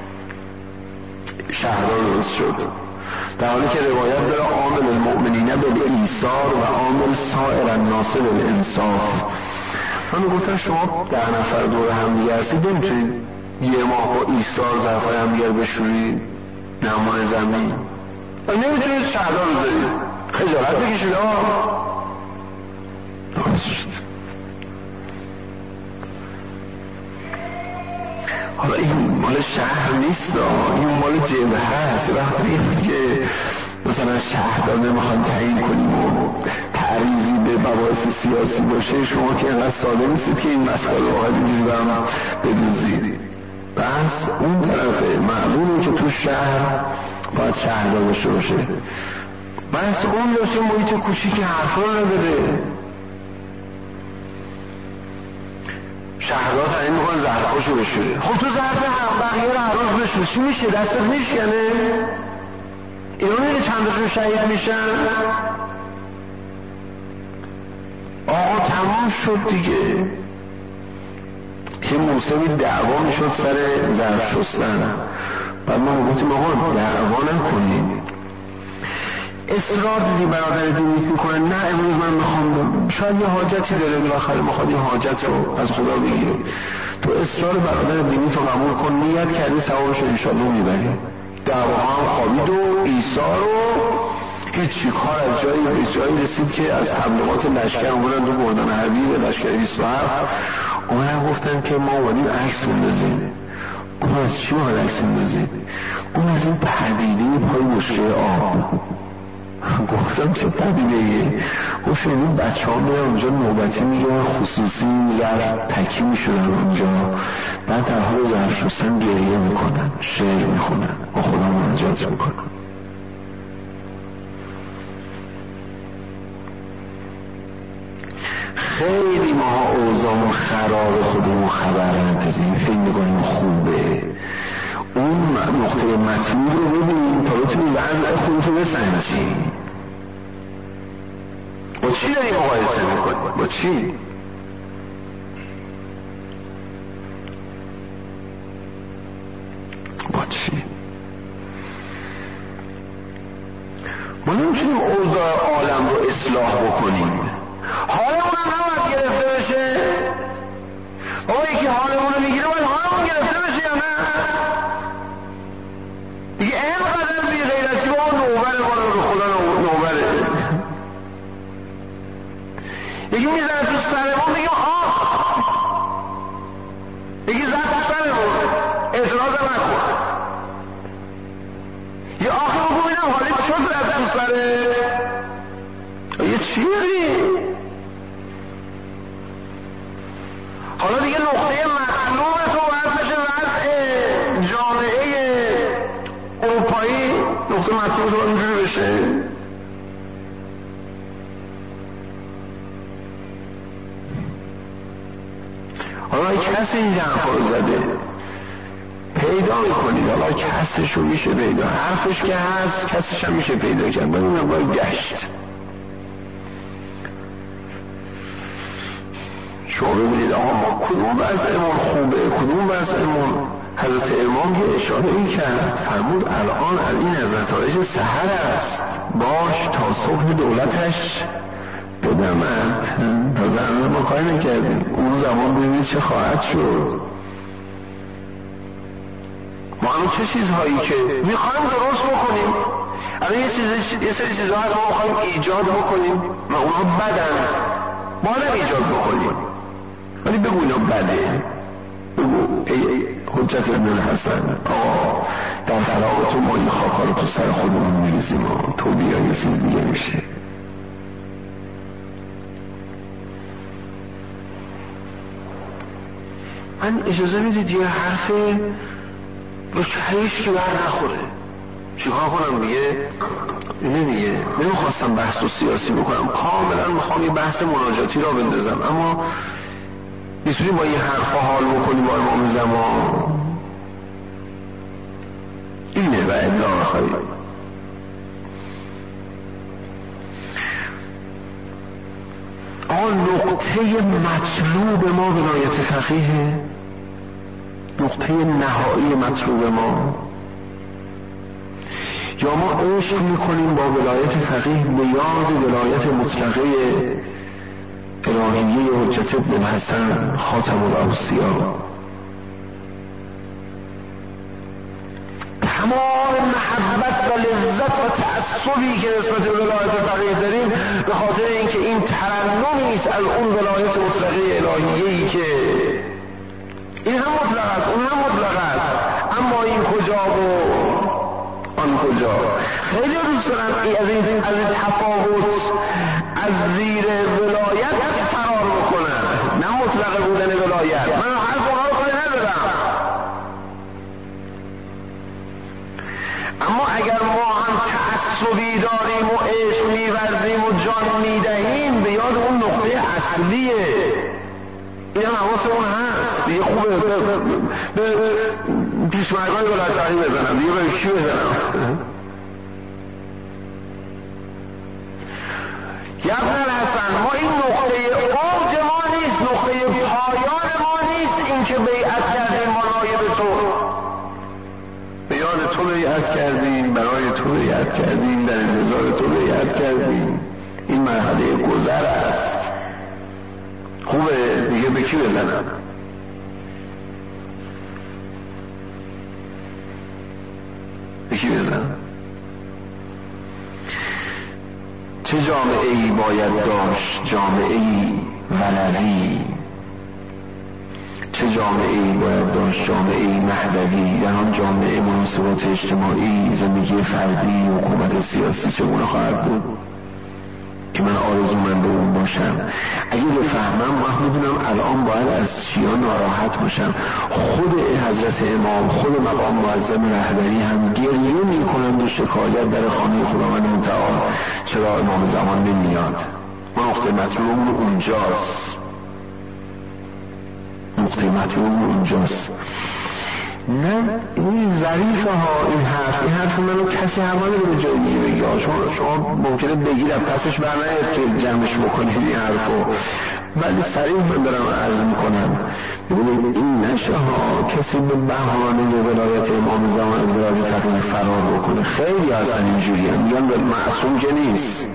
شهردار درست شد، در حالی که روایت داره عامل المؤمنین بالایثار و عامل سائر الناس بالانصاف. من گفتم شما 10 نفر دور هم دیگه هستید، نمیتونید یه ماه با ایثار ظرفای هم دیگر بشورید نمان زمین و نمیتونید شهردار بذارید، خجالت بکشید. درست شد. حالا این مال شهر نیست، این مال جبهه هست. وقتی که مثلا شهردار نمیخوان تعیین کنیم و تعریضی به مباحث سیاسی باشه، شما که اینقدر ساده نیستید که این مسئله واحد اینجوری برام بدوزید. بس اون طرفه معلومه که تو شهر باید شهردار داشته باشه، بس اون داشته محیط کوچیک حرفا نداره. شهردار تعیین میکنه ظرفاشو بشوره. خب تو ظرف بقیه رو هر روز بشور چی میشه؟ دستت میشکنه؟ اینا میره چندشون شیعه میشن؟ آقا تمام شد دیگه. که موسیقی دعوا میشد سر ظرف شستن. بعد ما گفتیم آقا دعوا نکنید. اصرار دیدی برادر دینیت میکنه، نه امروز من میخوام، شاید یه حاجتی داره بالاخره میخواد این حاجت رو از خدا بگیره. تو اصرار برادر دینیت رو قبول کن، نیت کردی ثوابش رو انشاءالله میبری. دعواها هم خوابید و عیسی رو هیچی کار از جایی به جایی رسید که از حملات لشکر اومدن تو گردان حبیب لشکر 27 اومدن گفتن که ما اومدیم عکس بندازیم. گفتم از چی باید عکس بندازیم؟ گفتم از این پدیده پای بشکه آب. گفتم چه پدیده‌ایه؟ گفت این بچه ها میرن اونجا نوبتی میگن خصوصی ظرف تکی میشدن اونجا، بعد در حال ظرف شستن گریه میکنن، شعر میخونن، با خدا مناجات میکنن. خیلی ما اوضاعمون خراب خودمون خبر نداریم، فکر میکنیم خوبه. اون نقطه مطلوب رو ببینیم تا بتونی وضع خودتو بسنجی. با چی داری مقایسه میکنی؟ با چی؟ با چی؟ ما نمیتونیم اوضاع عالم رو اصلاح بکنیم. حالمون هم نباید گرفته بشه. بابا یکی حالمون رو میگیره باید حالمون گرفته بشه یا نه؟ دیگه اینقدر بی غیرتی با اون نوبره بالا رو خدا نوبره. یکی میزنه تو سرمون میگه یکی زد تو سرمون اعتراض نکن. یه آخه بگو بینم حالی شد زد تو سره یه چی داری؟ حالا دیگه نقطه مطلوب تو باید بشه وضع جامعه اروپایی، نقطه مطلوب تو اینجوری بشه. حالا کسی این حرفا رو زده پیدا میکنید، حالا کسش رو میشه پیدا، حرفش که هست کسش هم میشه پیدا کرد. ببینم باید گشت. شما ببینید آقا ما کدوم وضعمون خوبه، کدوم وضعمون. حضرت امام یه اشاره این کرد، فرمود الان این از نتایج سحر است، باش تا صبح دولتش بدمد. تازه هنوز ما کاری نکردیم، اون زمان ببینید چه خواهد شد. ما همون چه چیزهایی که میخوایم درست بکنیم، الان یه سری چیزها هست ما میخوایم ایجاد بکنیم، ما اونها بدن ما ایجاد بکنیم، ولی بگو اینا بده. بگو ای حجت ابن الحسن آقا در فراغ تو ما این خاکا رو تو سر خودمون میریزیم و تو بیا یه چیز دیگه میشه. من اجازه میدید یه حرف به هیچ که بر نخوره چیکار کنم دیگه؟ اینه دیگه. نمیخواستم بحث و سیاسی بکنم، کاملا میخوام یه بحث مناجاتی را بندازم، اما میتونی با این حرفا حال بکنی با امام زمان. اینه و الا خیلی نقطه مطلوب ما ولایت فقیه، نقطه نهایی مطلوب ما. یا ما عشق میکنیم با ولایت فقیه به یاد ولایت مطلقه الهیه حجت ابن الحسن خاتم الاوصیا. تمام محبت و لذت و تعصبی که نسبت به ولایت فقیه داریم به خاطر اینکه این ترنمی است از اون ولایت مطلقه الهیه‌ای که این هم مطلق است اون هم مطلق است، اما این کجا و آن کجا. خیلی دوست دارم از این تفاوت از زیر ولایت فرار بکنن، نه مطلق بودن ولایت. من حرف اونها رو کاری ندارم، اما اگر ما هم تعصبی داریم و عشق می‌ورزیم و جان میدهیم به یاد اون نقطه اصلیه. این هم حواسمون هست دیگه. خوبه به پیشمرگان ولایت‌فقیه بزنم دیگه، به کی بزنم؟ ابن الحسن ما این نقطه اوج ما نیست، نقطه پایان ما نیست این که بیعت کردیم ما نایب تو، به یاد تو بیعت کردیم، برای تو بیعت کردیم، در انتظار تو بیعت کردیم. این مرحله گذر است. خوبه دیگه به کی بزنم؟ به کی یکی بزن. چه جامعه ای باید داشت؟ جامعه ای ولوی. چه جامعه ای باید داشت؟ جامعه ای مهدوی. در آن جامعه مناسبات اجتماعی، زندگی فردی، حکومت سیاسی چگونه خواهد بود که من آرزومند اون باشم؟ اگه بفهمم من میدونم الان باید از چیا ناراحت باشم. خود حضرت امام، خود مقام معظم رهبری هم گریه میکنند و شکایت در خانه خداوند متعال چرا امام زمان نمیاد. ما نقطه مطلوبمون اونجاست، نقطه مطلوبمون اونجاست. نه این ظریفه ها، این حرف منو کسی همانه به جایی بگی. شما ممکنه بگید از پسش برناید که جمعش بکنید این حرفو، ولی صریح من دارم عرض میکنم. ببینید این نشه ها کسی به بهانه ولایت امام زمان از ولایت فقیه فرار بکنه. خیلی هستن اینجوری هم میگن معصوم که نیست.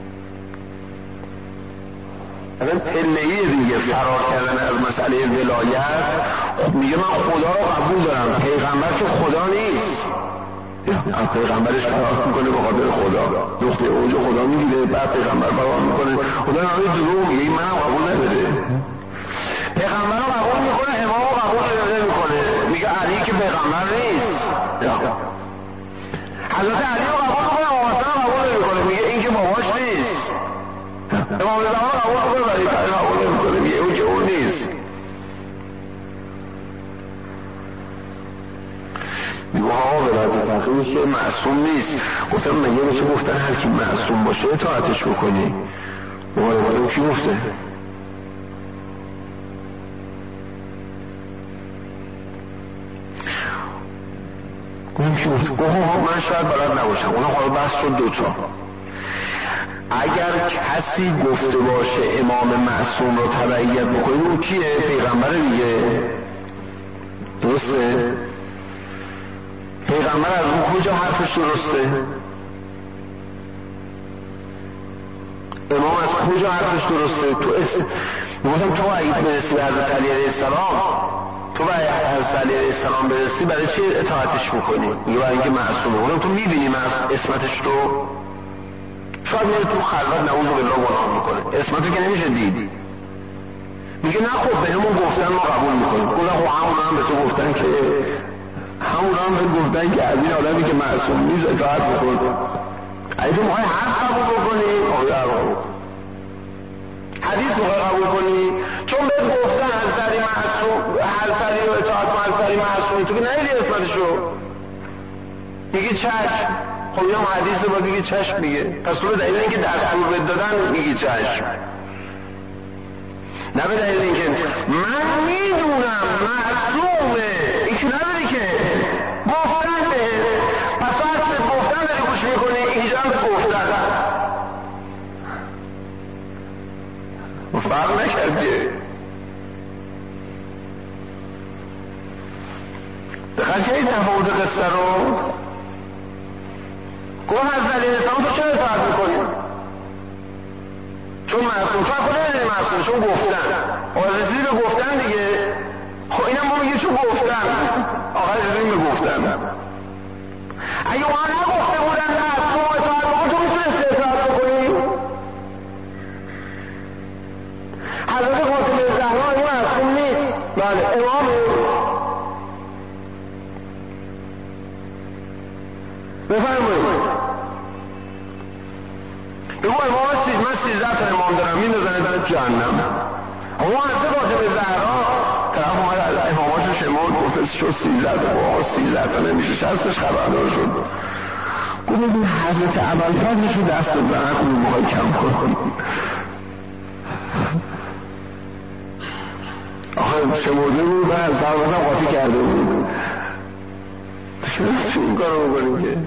اصلا پله‌ای دیگه فرار کردن از مسئله ولایت. میگه من خدا رو قبول دارم، پیغمبر که خدا نیست. از پیغمبرش فرار میکنه به خاطر خدا، نقطه اوج خدا میگیره، بعد پیغمبر فرار میکنه. خدا نمی دروغ میگه، این منم قبول نداره. پیغمبر رو قبول میکنه، امام رو قبول نمیکنه، میگه علی که پیغمبر نیست. حضرت علی رو قبول میکنه، امام حسن رو قبول نمیکنه، میگه این که باباش نیست. امام زمان رو قبول میکنه، ولی قبول نمیکنه، میگه اون که اون نیست. میگه ها ولایت فقیه که معصوم نیست. گفتم مگه به چه گفتن هر کی معصوم باشه اطاعتش بکنی؟ اون کی گفته؟ اون کی گفته؟ من شاید بلد نباشم. اون حالا بحث شد دوتا. اگر کسی گفته باشه امام معصوم رو تبعیت بکنید، اون کیه؟ پیغمبر دیگه. درسته؟ پیغمبر از اون کجا حرفش درسته؟ امام از کجا حرفش درسته؟ میگفتم تو اگه برسی به حضرت علی علیه السلام، تو به حضرت علی علیه السلام برسی برای چی اطاعتش میکنی؟ میگه برای اینکه معصومه. اونم تو میبینی اسمتش رو؟ شاید میره تو خلوت نعوذ بالله گناه میکنه، اسمتو که نمیشه دید. میگه نه خب به همون گفتن ما قبول میکنیم. گفتن خب همون هم به تو گفتن که از این آدمی که معصوم نیست اطاعت بکن. اگه تو میخوای حق قبول بکنی حدیث میخوای قبول کنی، چون بهت گفتن حضرت علی معصوم، حضرت علی رو اطاعت کن، حضرت علی معصومی، تو که ندیدی اسمتشو، میگی چشم. خب اینم حدیثه، باید میگی چشم دیگه. پس تو به دلیل اینکه دستور بهت دادن میگی چشم، نه به دلیل اینکه من میدونم معصومه. این که نداری که گفتن به پس اصل گفتن داری گوش میکنی، اینجا هم گفتن فرق نکرده. دقیقه این تفاوت قصه رو گفت حضرت علیه السلام تو چرا اطاعت میکنی؟ چون معصوم. تو خود نداری معصوم، چون گفتن. آقا رسیدی به گفتن دیگه. خب اینم ما میگه چون گفتن. آقا رسیدیم به گفتن. اگه ما نگفته بودن معصوم اطاعت بکن، تو میتونستی اطاعت بکنی؟ حضرت فاطمه زهرا این معصوم نیست. بله امام بفرمایید. بگو امام من 13 تا امام دارم، میندازن در جهنم. اما حضرت فاطمه زهرا طرف اومد از اماماشو شمرد، گفت شد 13 تا. با 13 تا نمیشه، 60 خبردار شد. گفت بگو حضرت ابوالفضلشو دست زنه کنی میخوای کم کنی. آخه شمرده بود و از سربازم قاطی کرده بود. چه این کارو بکنیم که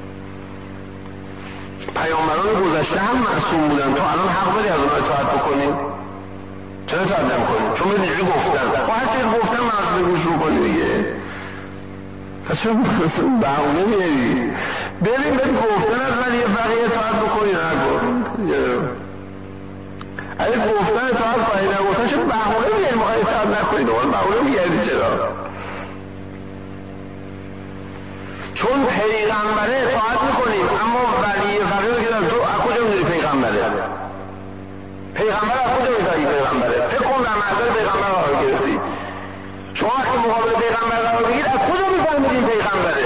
پیامبران گذشته هم معصوم بودن، تو الان حق داری از اونها اطاعت بکنی؟ چرا اطاعت نمی‌کنی؟ چون به اینجوری گفتن. خب هر چیز گفتن معصوم گوش بکنی دیگه. پس چون بهونه میاری ببین بهت گفتن از ولی بقیه اطاعت بکنی نکن. اگه گفتن اطاعت کنی نگفتن چون بهونه میاری میخوای اطاعت نکنی، دوباره بهونه میگردی. چرا؟ چون پیغمبره اطاعت میکنیم، اما ولی فقیر که در تو از کجا میدونی پیغمبره؟ پیغمبر از کجا میدونی پیغمبره؟ فکر کن در محضر پیغمبر قرار گرفتی، شما وقتی مقابل پیغمبر قرار بگید از کجا میفهمید این پیغمبره؟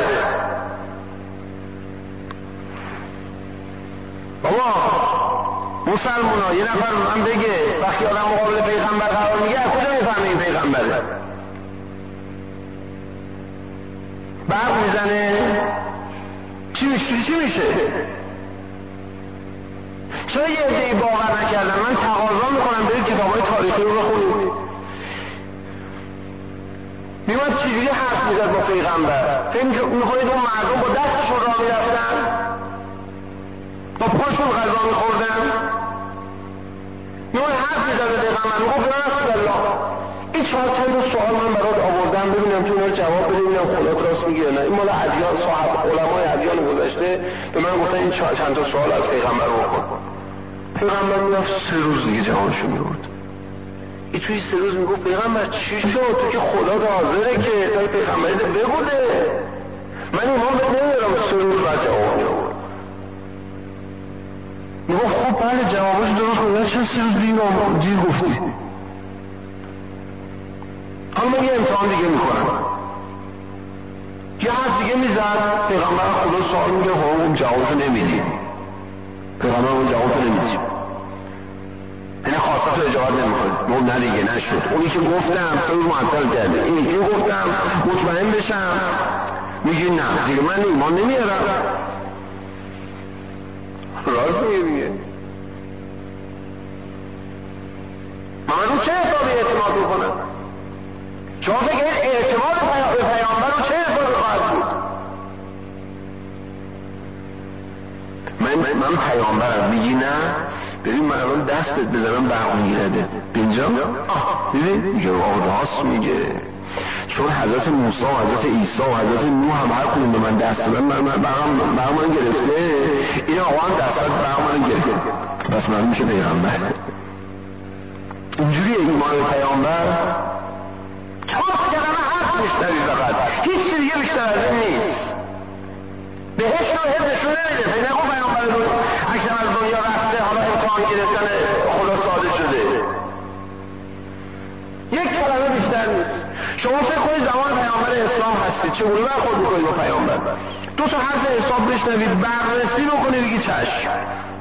بابا مسلمونا یه نفر من بگه وقتی آدم مقابل پیغمبر قرار میگه از کجا میفهمه این پیغمبره؟ برق میزنه چی میشه؟ چرا یه عده‌ای باور نکردن؟ من تقاضا میکنم برید کتابای تاریخی رو بخونید. میومد چجوری حرف میزد با پیغمبر؟ فکر میکنید اون مردم با دستشون راه میرفتن؟ با پاشون غذا میخوردن؟ میومد حرف میزد به پیغمبر میگفت یا رسول الله این چند سوال من برات آوردم ببینم تو اینا رو جواب بده، ببینم خودت راست میگی نه. این مال ادیان، صاحب علمای ادیان گذشته به من گفتن این چند تا سوال از پیغمبر بکن. پیغمبر میرفت 3 روز دیگه جوابشو میورد. این توی 3 روز میگفت پیغمبر چی شد؟ تو که خدا حاضره که تا پیغمبری بگوده، من ایمان بهت نمیارم. 3 روز بعد جواب میورد. میگفت خب بله جوابش درست بود، چرا 3 روز دیر گفتی؟ حالا من یه امتحان دیگه میکنم. یه حرف دیگه میزد، پیغمبر خدا سوال میگه اون جوابشو نمیدی. پیغمبر اون جوابشو نمیدی، یعنی خواستت رو اجابت نمیکنه. اون نه دیگه نشد. اونی که گفتم 3 روز معطل کرده، اینی که گفتم مطمئن بشم میگی نه دیگه من ایمان نمیارم. راست میگه دیگه. من رو چه حسابی اعتماد میکنم؟ شما فکر اعتماد به پیامبر رو چه حسابی خواهد بود؟ من پیامبرم میگی نه؟ ببین من الان دست بهت بزنم برق میگیرده اینجا دیدی؟ میگه راست میگه، چون حضرت موسی و حضرت عیسی و حضرت نوح هم هر کدوم به من دست دادن برق من گرفته، این آقا هم دست داد برق من گرفته، پس من میشه پیغمبر. اینجوریه ایمان به پیامبر. چون کلمه حرف میشنوی فقط، هیچ چیز دیگه بیشتر از این نیست. بهشت رو هم نشون نمیده. فکر نکن پیامبر اکرم از دنیا رفته حالا امتحان گرفتن خدا ساده شده. یک کلمه بیشتر نیست. شما فکر کنید زمان پیامبر اسلام هستید چگونه برخورد میکنید با پیامبر؟ 2 تا حرف حساب بشنوید، بررسی بکنی بگی چشم،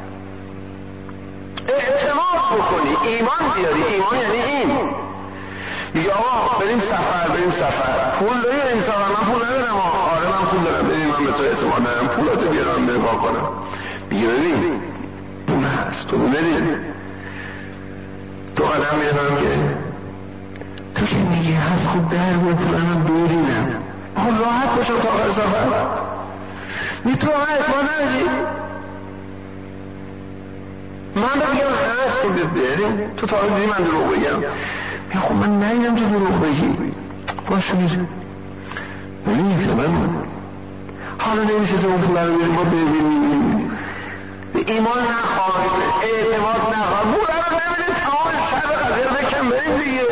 اعتماد بکنی، ایمان بیاری. ایمان یعنی این. میگه آقا بریم سفر، پول داری بریم سفر؟ من پول ندارم. آره من پول دارم. ببین من به تو اعتماد ندارم، پولاتو بیارم نگاه کنم. میگه ببین پول هست، تو بریم تو قدم میرم که تو که میگی هست خوب در بود پول من برینم، آقا راحت باشم تا آخر سفر. می تو آقا اعتماد نداری؟ من بگم هست تو بریم. تو تا آقا دیدی من دروغ بگم؟ خب من ندیدم تو دروغ بگی. باشه میشه ببین من حالا نمیشه تو اون پول رو بریم ما ببینیم. ایمان نخواهیم، اعتماد نخواهیم، پول رو نمیده تمام شب قضیه بکن بریم دیگه.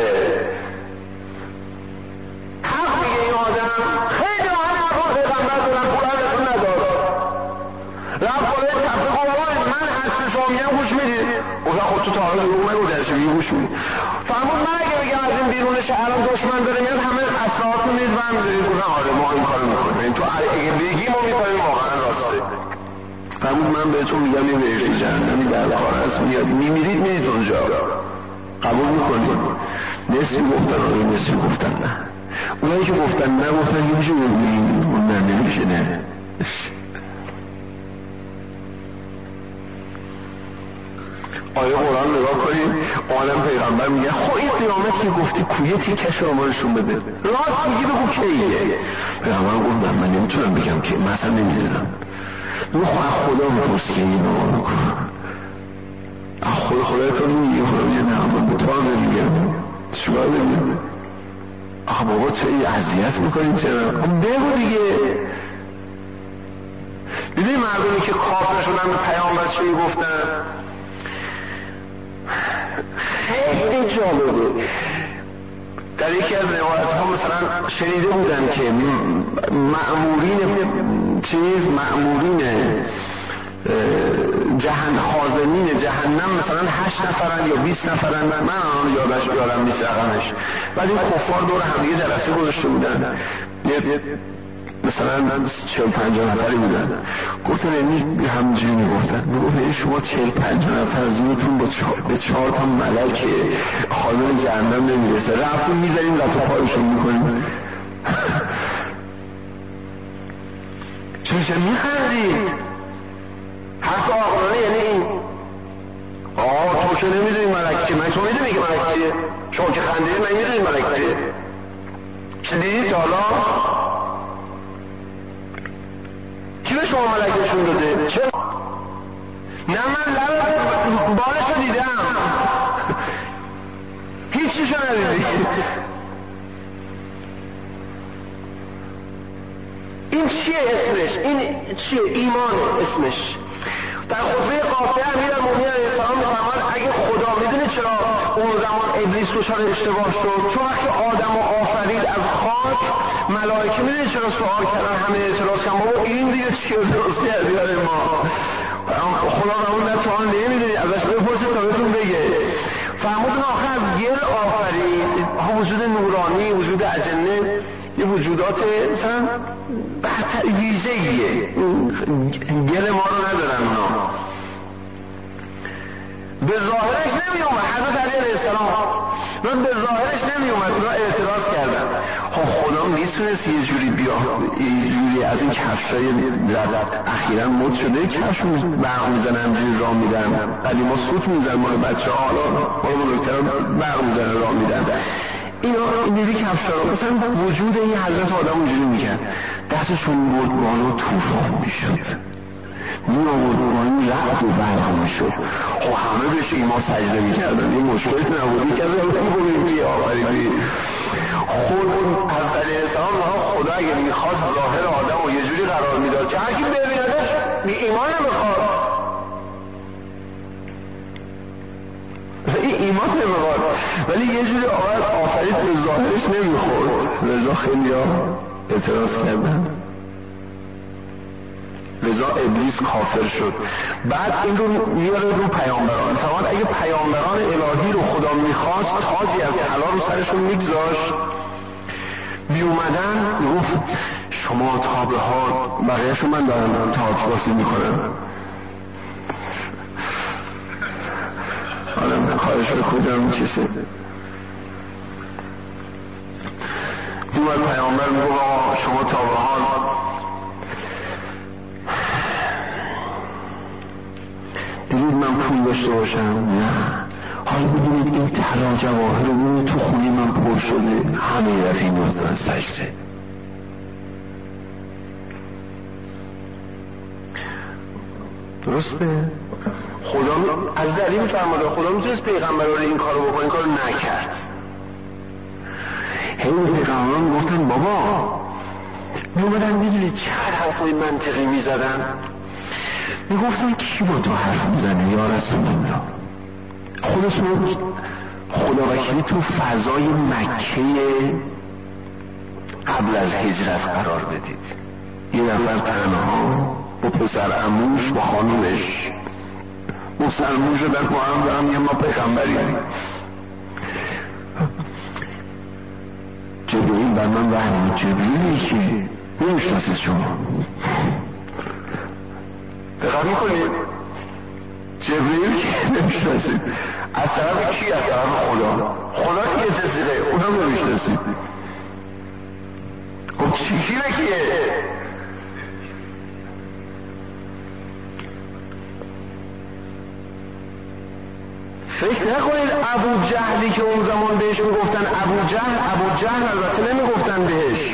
حق میگه این آدم. خیلی آدم حقا پیغمبر دارن پول رو بهتون نداد، رفت بالای تپه گفت من هست شما میگم گوش میدید؟ گفتن خب تو تا حالا دروغ نگو درش میگی گوش میدید. فرمود من اگه بگم از این بیرون شهرم دشمن داره میاد همه اسلحه‌تون نیز برم می‌دارید؟ گفتن آره ما این کارو می‌کنیم. تو اگه بگی ما می‌فهمیم واقعا راسته. فرمود من بهتون میگم یه بهشت جهنمی در کار هست، میاد میمیرید میرید اونجا، قبول می‌کنید؟ نصفی گفتن آره، نصفی گفتن نه. اونایی که گفتن نه گفتن که میشه بگوییم، اون نه نمیشه نه. آیه قرآن نگاه کنید، عالم پیغمبر میگه خب این قیامت که گفتی کویه تیکش رو ما نشون بده، راست میگی بگو کیه؟ پیغمبر گفت من نمیتونم بگم که مثلا نمیدونم. اون خدا میپرسی که اینو خودتون میگه، خدا میگه نه من بطور نمیگم چیکار بگیم؟ آخه بابا تو این اذیت میکنید چرا؟ بگو دیگه. دیدی مردمی که کافر شدن به پیامبر چی گفتن؟ خیلی جالبه. در یکی از روایت ها مثلا شنیده بودن که مأمورین خازنین جهنم مثلا 8 نفرن یا 20 نفرن، من آن یادم نیست رقمش. بعد این کفار دور همدیگه جلسه گذاشته بودن، مثلا 40-50 نفری بودن. گفتن یعنی همینجوری میگفتن شما 40-50 نفر از اونتون به 4 تا ملک خازن جهنم نمیرسه، رفتون میذاریم لطو پایشون میکنیم. چون میخندید حرف آقلانه، یعنی این تو که نمیدونی ملک چیه، من تو میدونی که ملک چیه، شما که خندید من میدونی ملک چیه، چه دیدید حالا؟ کی به شما ملک نشون داده؟ چه؟ نه من بالش رو دیدم، هیچ چیشو ندیدی. این چیه اسمش؟ این چیه؟ ایمانه اسمش. در خطبه قافله امیرالمومنین علیه السلام میفرماد اگه خدا میدونه چرا اون زمان ابلیس دچار اشتباه شد؟ چون وقتی آدم رو آفرید از خاک، ملائکه میدونه چرا سوال کردن، همه اعتراض کردن بابا این دیگه چیه درست کردی برای ما؟ خدا به اون در تو آن نمیدونی، ازش بپرسه تا بهتون بگه. فرمودن آخر از گل آفرید، وجود نورانی، وجود اجنه، یه وجودات مثلا بهتر ویژه‌ایه، گل ما رو ندارن اونا. به ظاهرش نمی اومد حضرت علی علیه السلام، به ظاهرش نمی اومد، اونا اعتراض کردن. خدا میتونست یه جوری از این کفشای اخیراً مد شده کفش برق میزنن همجوری راه میدن، قدیما سوت میزن مال بچه ها، حالا مال بزرگتران برق میزنن راه میدن. اینا اینجوری کفشا رو مثلا وجود این حضرت آدم اونجوری میکرد، دستشون برد بالا طوفان میشد، میآورد بالا رعد و برق میشد. همه بهش ایمان سجده میکردن، این مشکلی نبودی که از این آوریدی. خود حضرت علیه السلام خدا اگه میخواست ظاهر آدم رو یه جوری قرار میداد که هر کی ببیندش ایمان نمیخواد، این ایمان نمیخواد، ولی یه جوری آفرید به ظاهرش نمیخورد، لذا خیلی ها اعتراض کردن، لذا ابلیس کافر شد. بعد این رو میاره رو پیامبران، فرمان اگه پیامبران الهی رو خدا میخواست تاجی از طلا رو سرشون میگذاشت، میومدن میگفت شما تابه ها، بقیهشون من دارم تاج باسی میکنم، آدم خواهش به کجا میکشه. میومد پیامبر میگفت شما تابه ها دیدید من پول داشته باشم؟ نه. حالا ببینید این طلا جواهر رو ببینید تو خونه من پر شده، همه رفت این دارن سجده. درسته؟ خدا از دلیل میفرماده خدا میتونست پیغمبر رو این کارو بکنه، این کارو نکرد. هی پیغمبران میگفتن بابا، میومدن میدونید چه حرفای منطقی میزدن، میگفتن کی با تو حرف میزنه یا رسول الله؟ خودشون خدا وکیلی تو فضای مکه قبل از هجرت قرار بدید، یه نفر تنها با پسر عموش با خانومش مسلمون شدن، با هم دارم یه ما پیغمبریم. جبرئیل بر من وحی، جبرئیلی که نمیشناسید شما، دقیق میکنید جبرئیل که نمیشناسید، از طرف کی؟ از طرف خدا که یه چیزیه اونم نمیشناسید. خب چی به کیه؟ فکر نکنید ابو جهلی که اون زمان بهش میگفتن ابو جهل البته نمیگفتن بهش،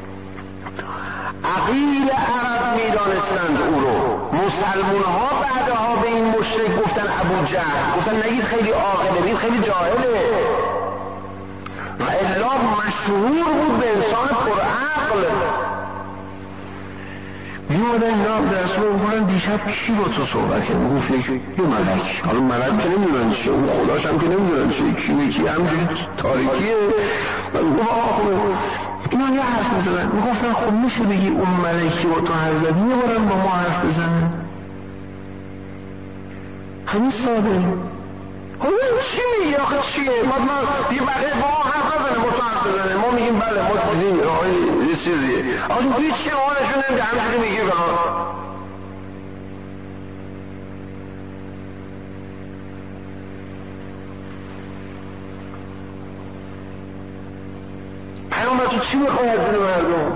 عقیل عرب میدانستند او رو. مسلمون ها بعدها به این مشرک گفتن ابو جهل، گفتن نگید خیلی عاقله، بگید خیلی جاهله، و الا مشهور بود به انسان پرعقل. میومد اومدن اینا درس رو بخونن دیشب کی با تو صحبت کرد؟ گفت یه ملک. حالا ملک که نمیدونن چیه، اون خداش هم که نمیدونن چیه، کی همجوری تاریکیه. اینا یه حرف میزدن، میگفتن خب میشه بگی اون ملکی با تو حرف زد یه بارم با ما حرف بزنه؟ همین ساده. خب چی میگی آخه چیه؟ ما دیگه بقیه با ما حرف نزنه، با تو حرف بزنه. ما میگیم بله ما دیدیم یه چیزیه. آخه توی چی ما نشون نمیده همینجوری میگی فلان. پیامبر تو چی میخوای از دل مردم؟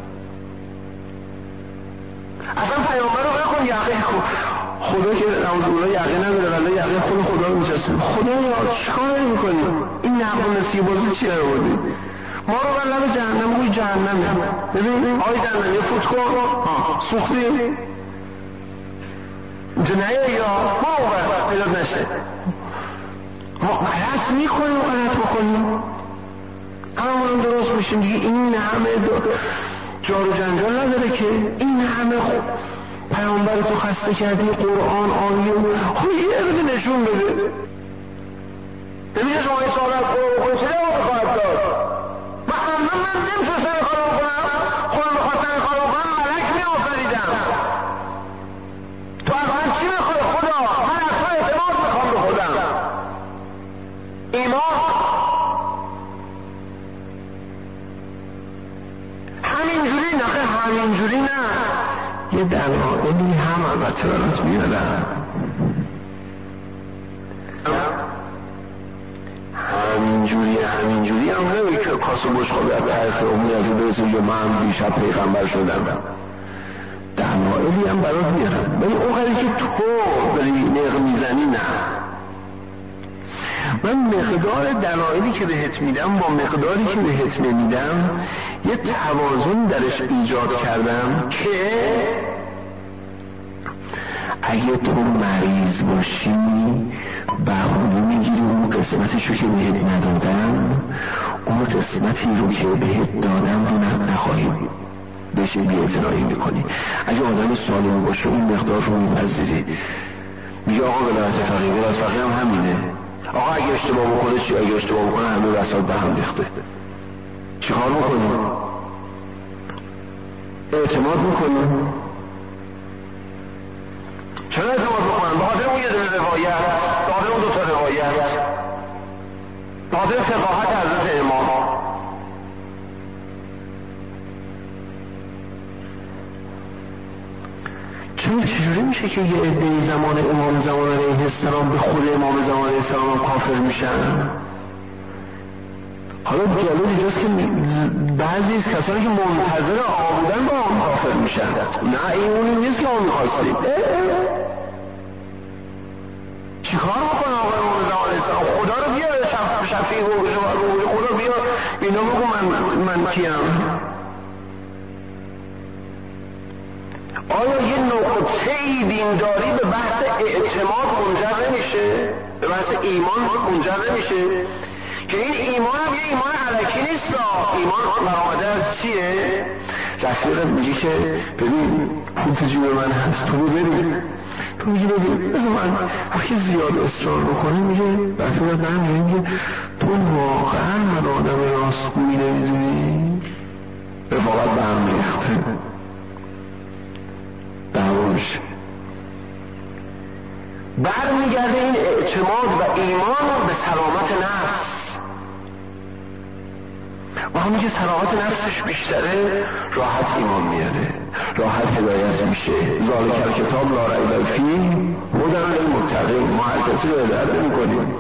اصلا پیامبر رو بکن یقه خدا که نعوذ یقه نداره ولی یقه خود خدا رو میچسبه. خدا یا چیکار میکنی؟ این نقل نسیه بازی چی رو بودی؟ ما رو بر لب جهنم روی جهنمه. ببین آی جهنم یه فوت کن سوختی اینجا نیه یا ما رو پیداد نشه. ما غلط میکنیم و غلط بکنیم همون درست میشیم دیگه. این همه جار و جنجال نداره که این همه پیامبر تو خسته کردی قرآن آیه خب یه بده نشون بده. ببینه شما این سوال از قرآن بکنی چه جواب خواهد داد؟ من نمیتونستم این کارو بکنم. خودم بخواستم این کارو بکنم ملک میآفریدم. تو از من چی میخوای خدا؟ من از تو اعتماد میخوام به خودم. ایمان همینجوری نه، همینجوری نه، یه دلایلی هم البته برات میارم. همینجوری هم نمی که کاسه بشقابی از طرف امیدی برسه که من دیشب پیغمبر شدم. دلایلی هم برات میارم ولی اونقدری که تو داری نق میزنی نه. من مقدار دلایلی که بهت میدم با مقداری که بهت نمیدم یه توازن درش ایجاد کردم که اگه تو مریض باشی بهونه میگیری اون قسمتشو که بهت ندادم اون قسمتی رو که بهت دادم رو نخواهی بهش بی‌اعتنایی میکنی. اگه آدم سالم باشه اون مقدار رو میپذیری. میگه آقا ولایت فقیه ولایت فقیه هم همینه. آقا اگه اشتباه بکنه چی؟ اگه اشتباه بکنه همه بساط به هم ریخته. چی کار میکنی؟ اعتماد میکنی؟ چرا اعتماد میکنن؟ به خاطر اون یه دونه روایت، به خاطر اون دوتا روایت، به خاطر فقاهت حضرت امام. چجوری میشه که یه عده زمان امام زمان علیه السلام به خود امام زمان علیه السلام کافر میشن؟ حالا جالب اینجاست که بعضی از کسانی که منتظر آقا بودن با آن کافر میشن. نه این اونی نیست که ما میخواستیم. چی کار میکنه آقا امام زمان علیه السلام؟ خدا رو بیار شفیع و خدا بیار اینا بگو من کیم؟ آیا یه نقطه‌ای دینداری به بحث اعتماد منجر نمیشه؟ به بحث ایمان منجر نمیشه؟ که این ایمان هم یه ایمان علکی نیست. ایمان برآمده از چیه؟ رفیقت میگه که ببین پول تو جیب من هست تو بریم تو میگه ببین بذار من وقتی زیاد اصرار بکنه میگه رفیقت من میگه تو واقعا من آدم راستگویی نمیدونی؟ رفاقت به هم ریخته دعواش برمیگرده. این اعتماد و ایمان به سلامت نفس و همین که سلامت نفسش بیشتره راحت ایمان میاره، راحت هدایت میشه. ذالک الکتاب لا ریب فیه هدی للمتقین. ما هر کسی رو هدایت نمی‌کنیم.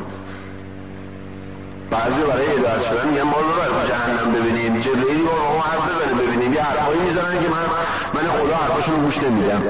بعضی برای هدایت شدن میگن ما رو از جهنم ببینیم، جبرئیلی با ما حرف بزنه ببینیم، یه حرفایی میزنن که من خدا حرفاشون رو گوش نمیدم.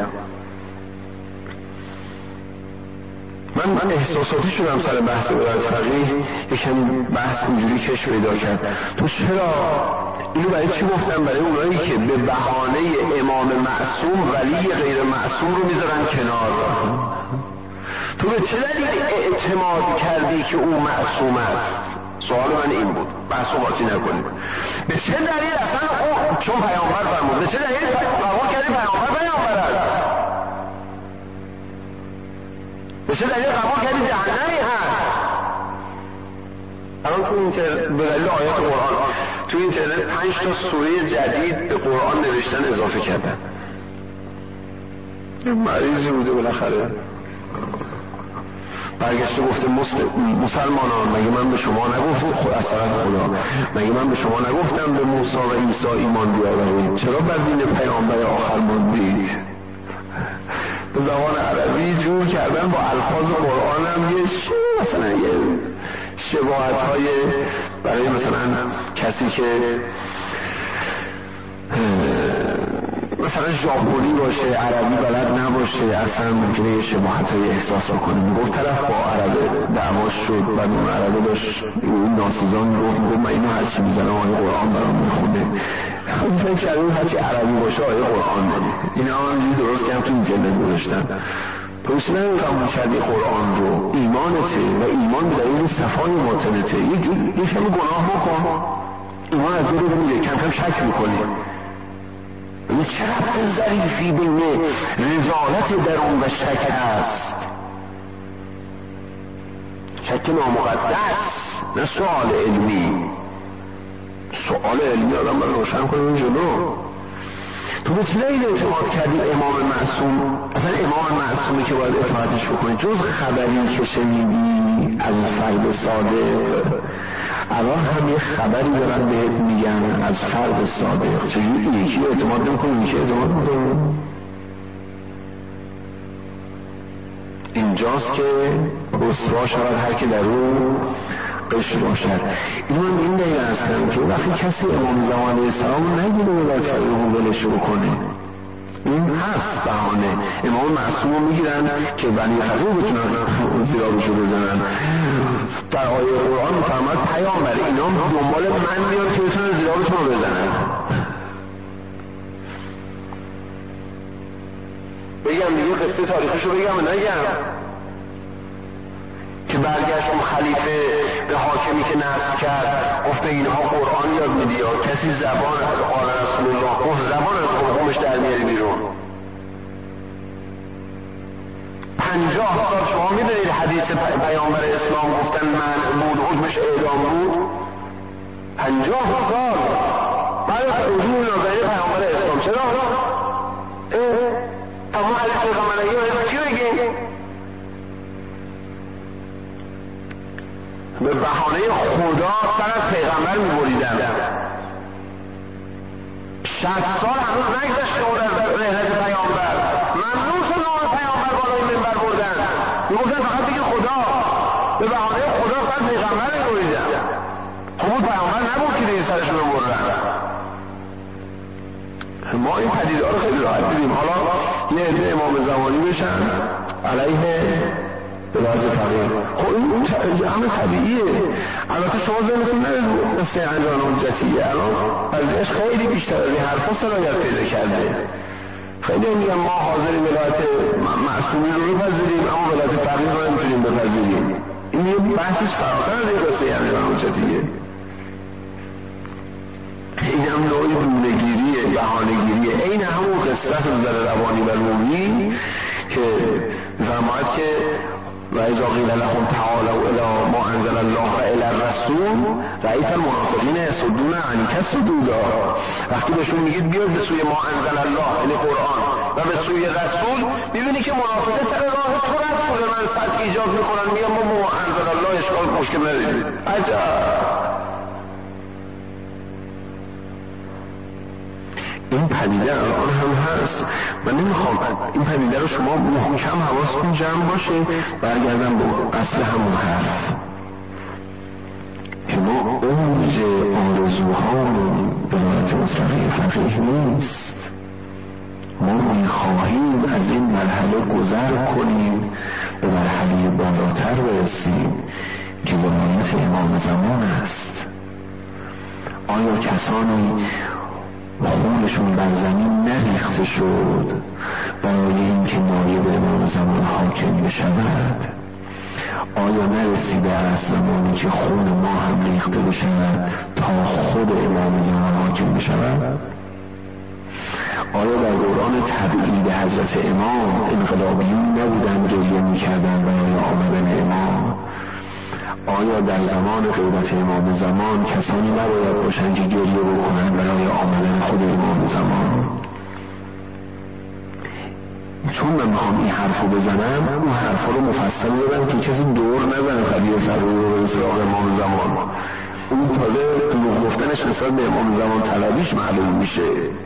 من احساساتی شدم سر بحث ولایت فقیه، یکم بحث اینجوری کش پیدا کرد. تو چرا اینو برای چی گفتم؟ برای اونایی که به بهانه امام معصوم ولی غیر معصوم رو میذارن کنار. تو به چه دلیل اعتماد کردی که او معصوم است؟ سوال من این بود، بحث و باطی نکنیم. به چه دلیل اصلا چون پیامبر فرمود، به چه دلیل قبول کردی پیامبر است؟ به چه دلیل قبول کردی جهنمی هست؟ الان تو اینترنت به دلیل آیات قرآن تو اینترنت 5 تا سوره جدید به قرآن نوشتن اضافه کردن. یه مریضی بوده بالاخره برگشته گفته مسلمانان مگه من به شما نگفتم از طرف خدا مگه من به شما نگفتم به موسی و عیسی ایمان بیاورید؟ چرا بر دین پیامبر آخر ماندید؟ به زبان عربی جور کردن با الفاظ قرآن هم یه مثلا یه شباهت های برای مثلا کسی که مثلا ژاپنی باشه عربی بلد نباشه اصلا ممکنه یه شباهت های احساس بکنه. میگفت طرف با عربه دعواش شد بعد اون عربه داشت اون ناسزان میگفت من اینو هرچی میزنم آیه قرآن برام میخونه. اون فکر کرده هرچی عربی باشه آیه قرآن داره. اینا هم درست کردم تو اینترنت گذاشتن. تو اصلا قبول کردی قرآن رو ایمانته و ایمان به دلیل صفای باطنته. یه کمی گناه بکن ایمان از دل میره کم کم شک میکنی. چه ربط ظریفی بین رذالت درون و شک هست؟ شک نامقدس نه سوال علمی. سوال علمی آدم باید روشن کنه اون جلو. تو به چه دلیل اعتماد کردی امام معصوم؟ اصلا امام معصومی که باید اطاعتش بکنی جز خبری که شنیدی از فرد صادق؟ الان هم یه خبری دارن بهت میگن از فرد صادق چجوری یکی اعتماد نمیکنی یکی اعتماد میکنی؟ اینجاست که رسوا شود هر که در او قشر باشد. اینو من این دلیل هستم که وقتی کسی امام زمان علیه السلام نگیره و باید فرد رو ولش بکنه این هست بهانه. امام معصوم رو میگیرن که بنی خلیل بتونن زیرابشو بزنن. در آیه قرآن میفرماد پیامبر اینا دنبال من میان که بتونن زیرابشون رو بزنن. بگم دیگه قصه تاریخشو بگم نگم که برگشت اون خلیفه به حاکمی که نصب کرد گفته اینها قرآن یاد میدی یا کسی زبان قال رسول الله گفت زبان از قرقومش در میاری بیرون. 50 سال شما میدونید حدیث پیامبر اسلام گفتن من بود حکمش اعدام بود. 50 سال بعد حضور نظری پیامبر اسلام چرا؟ اما حدیث پیغمبرگی و حدیث کی بگیم؟ به بهانه خدا سر از پیغمبر میبریدن. 60 سال هنوز نگذشته بود از رحلت پیامبر. ممنون شد نام پیامبر بالای منبر بردن میگفتن فقط بگید خدا. به بهانه خدا سر پیغمبر میبریدن. خب پیامبر نبود که دیگه سرشون رو بردن. ما این پدیده رو خیلی راحت دیدیم. حالا یه عده امام زمانی بشن علیه بلاز فقیر. خب این امر طبیعیه. البته شما ذهنتون نرید مثل انجام حجتیه الان وضعیتش خیلی بیشتر از این حرفا سرایت پیدا کرده. خیلی میگن ما حاضریم ولایت معصومی رو بپذیریم اما ولایت فقیر رو نمیتونیم بپذیریم. این یه بحثش فراتر از این قصه انجام حجتیه. این هم نوعی بونه‌گیریه بهانه‌گیریه. این همون قصه است از نظر روانی و روحی که فرماید که و اذا قیل لهم تعالوا الی ما انزل الله و الی الرسول رأیت المنافقین یصدون عنک صدودا. وقتی بهشون میگید بیاید به سوی ما انزل الله یعنی قرآن و به سوی رسول میبینی که منافقه سر راه تو رسول من صد ایجاد میکنن میگن ما انزل الله اشکال مشکل نداریم. عجب. این پدیده الان هم هست. من نمیخوام این پدیده رو شما محکم حواستون جمع باشه برگردم به اصل همون حرف که ما اوج آرزوهامون ولایت مطلقه فقیه نیست. ما میخواهیم از این مرحله گذر کنیم به مرحله بالاتر برسیم که ولایت امام زمان است. آیا کسانی خونشون بر زمین نریخته شد برای اینکه نایب امام زمان حاکم بشود؟ آیا نرسیده است زمانی که خون ما هم ریخته بشود تا خود امام زمان حاکم بشود؟ آیا در دوران تبعید حضرت امام انقلابیون نبودن گریه میکردن برای آمدن امام؟ آیا در زمان غیبت امام زمان کسانی نباید باشن که گریه بکنن برای آمدن خود امام زمان؟ چون من میخوام این حرف رو بزنم، اون حرف رو مفصل زدم که کسی دور نزنه خلیه فرقی رو سراغ امام زمان. اون تازه دروغ گفتنش نسبت به امام زمان طلبیش معلوم میشه.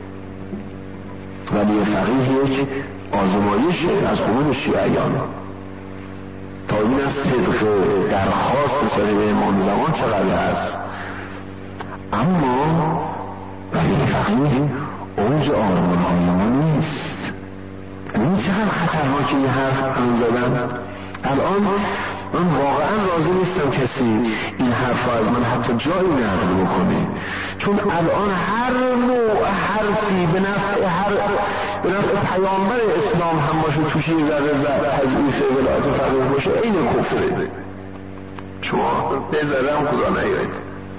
ولی فقیه یک آزمایشه از قبول شیعیان تا این از صدق درخواست نسبت به امام زمان چقدر هست. اما ولی فقیه اوج آرمانهای ما نیست. این چقدر خطرناکه این حرف زدن. الان من واقعا راضی نیستم کسی این حرف از من حتی جایی نقل بکنه، چون الان هر نوع حرفی به نفع پیامبر اسلام هم باشه توش یه ذره تضعیف ولایت فقیه باشه عین کفره. شما به ذره هم خدا نیاید.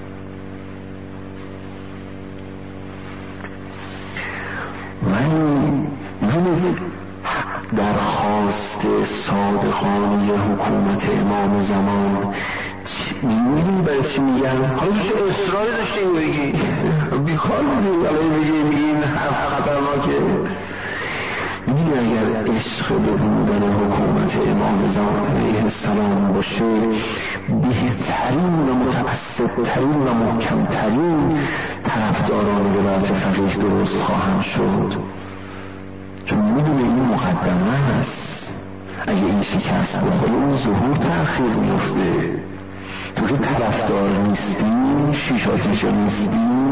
ولی درخواست صادقانه حکومت امام زمان می‌بینی برای چی میگن؟ حالا توش اصرار داشتیم بگی بیخوال بگیم این حرف خطرناکه. می‌دونی اگر عشق به بودن حکومت امام زمان علیه السلام باشه، بهترین و متعصب‌ترین و محکم‌ترین طرفداران ولایت فقیه درست خواهند شد، چون میدونه این مقدمه است. اگه این شکست بخوره اون ظهور تأخیر میفته. تو که طرفدار نیستی، شیشاتیشو نیستی،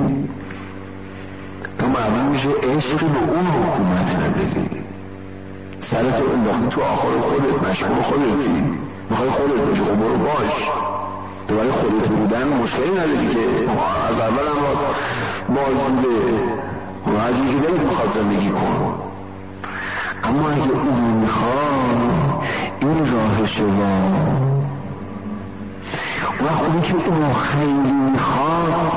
تو معلوم میشه عشق به اون حکومت نداری. سرتو انداختی تو آخر خودت، مشغول خودتی، میخوای خودت باشی. خب برو باش. تو برای خودت بودن مشکلی نداری که از اول هم باز بوده و از اینکه دلت میخواد زندگی کن. اما اگه اون میخواد این راهشه و اونی که اون خیلی میخواد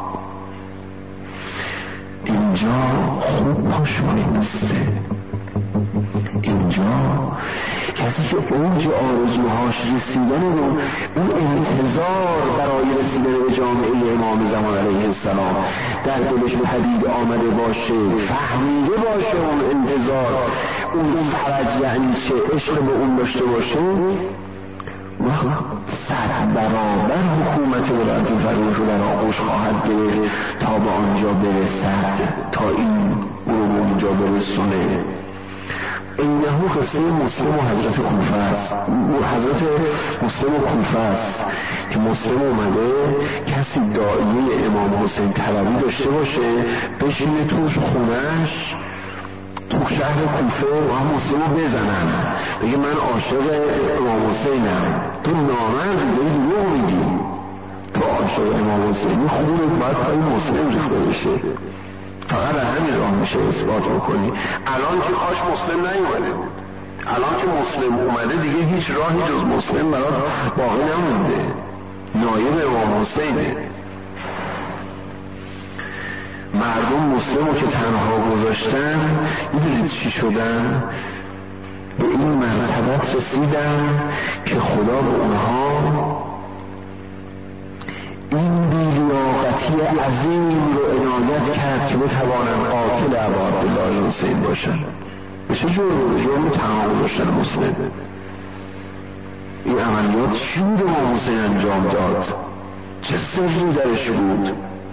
اینجا خوب پاش نیسته. اینجا کسی که اوج آرزوهاش رسیدن رو، اون انتظار برای رسیدن به جامعه امام زمان علیه السلام در دلش پدید آمده باشه، فهمیده باشه اون انتظار، اون فرج یعنی چه، عشق به اون داشته باشه، وقت 100 برابر حکومت ولایت فقیه رو در آغوش خواهد گرفت تا به آنجا برسد، تا این رو به اونجا برسونه. اینه قصه مسلم و حضرت کوفه است. حضرت مسلم و کوفه است که مسلم اومده کسی داعیه امام حسین طلبی داشته باشه، بشینه توش خونش تو شهر کوفه و هم مسلم رو بزنن، بگه من عاشق امام حسینم. تو نامرد داری دروغ میگی. تو عاشق امام حسینی، خونت باید پای مسلم ریخته بشه. فقط همین راه میشه اثبات بکنی. الان که کاش مسلم نیومده بود. الان که مسلم اومده دیگه هیچ راهی جز مسلم برات باقی نمونده. نایب امام حسینه. مردم مسلم رو که تنها گذاشتن، میدونید چی شدن؟ به این مرتبت رسیدن که خدا به اونها این بی‌لیاقتی عظیم رو عنایت کرد که بتوانند قاتل ابا عبدالله حسین باشن. به چه جرم؟ جرم تنها گذاشتن مسلم. این عملیات چی بود امام حسین انجام داد؟ چه سری درش بود؟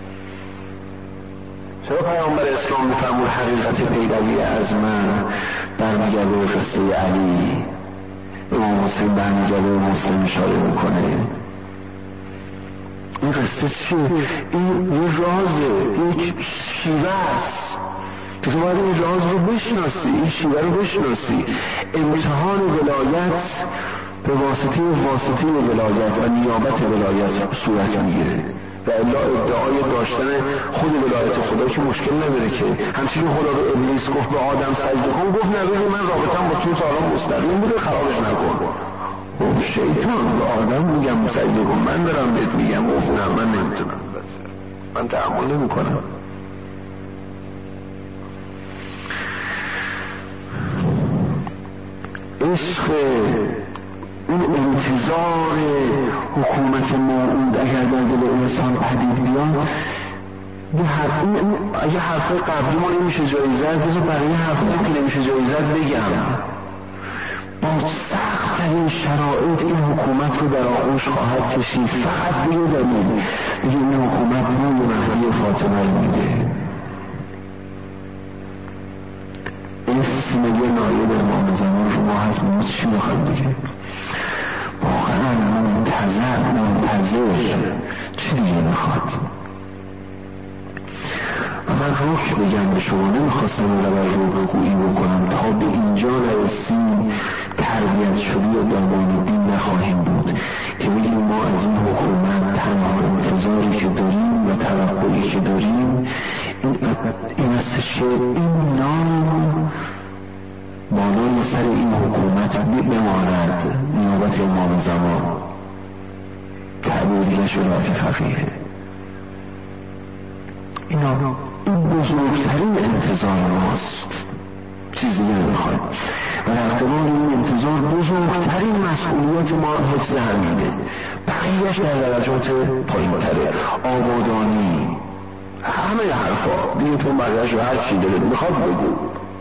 چرا پیامبر اسلام می‌فرمود حقیقت پیروی از من برمیگرده به قصه علی؟ امام حسین برمیگرده به مسلم اشاره میکنه. این قصه چیه؟ این یه رازه، یک شیوه است که تو باید این راز رو بشناسی، این شیوه رو بشناسی. امتحان ولایت به واسطه ولایت و نیابت ولایت صورت میگیره و الا ادعای داشتن خود ولایت خدا که مشکل نداره که. همچنین خدا به ابلیس گفت به آدم سجده کن، گفت نبیدی من رابطم با تو تا الان مستقیم بوده، خرابش نکن. گفت شیطان به آدم میگم سجده کن، من دارم بهت میگم. گفت نه من نمیتونم، من تحمل نمیکنم. عشق، اون انتظار حکومت موعود اگر در دل انسان پدید بیاد، اگه حرفای قبلی ما نمیشه جایزت، بذار برای حرفایی که نمیشه جایزت بگم. با سخت ترین شرایط این حکومت رو در آغوش خواهد کشید، فقط به یه دلیل، بگه این حکومت روی مهدی فاطمه رو میده. اسم یه نایب امام زمان رو ما هست، ما چی میخوایم بگیم؟ واقعا منتظر چی دیگه میخواد؟ و من رک بگم به شما، نمیخواستم رو خویی بکنم تا به اینجا نرسیم تربیت شدی و دامان دین نخواهیم بود که بگیم ما از این حکومت تنها انتظاری که داریم و توقعی که داریم این استش که این نام بالای سر این حکومت بماند، نیابت امام زمان، تعبیر دیگه شرایط فقیه. این بزرگترین انتظار ماست، چیزی نمیخوایم. و در قبال این انتظار بزرگترین مسئولیت ما حفظ همینه، بقیهش در درجات پایین تره، آبادانی، همه حرفا دیگه، تو بقیهش رو هر چی دلت میخواد بگو.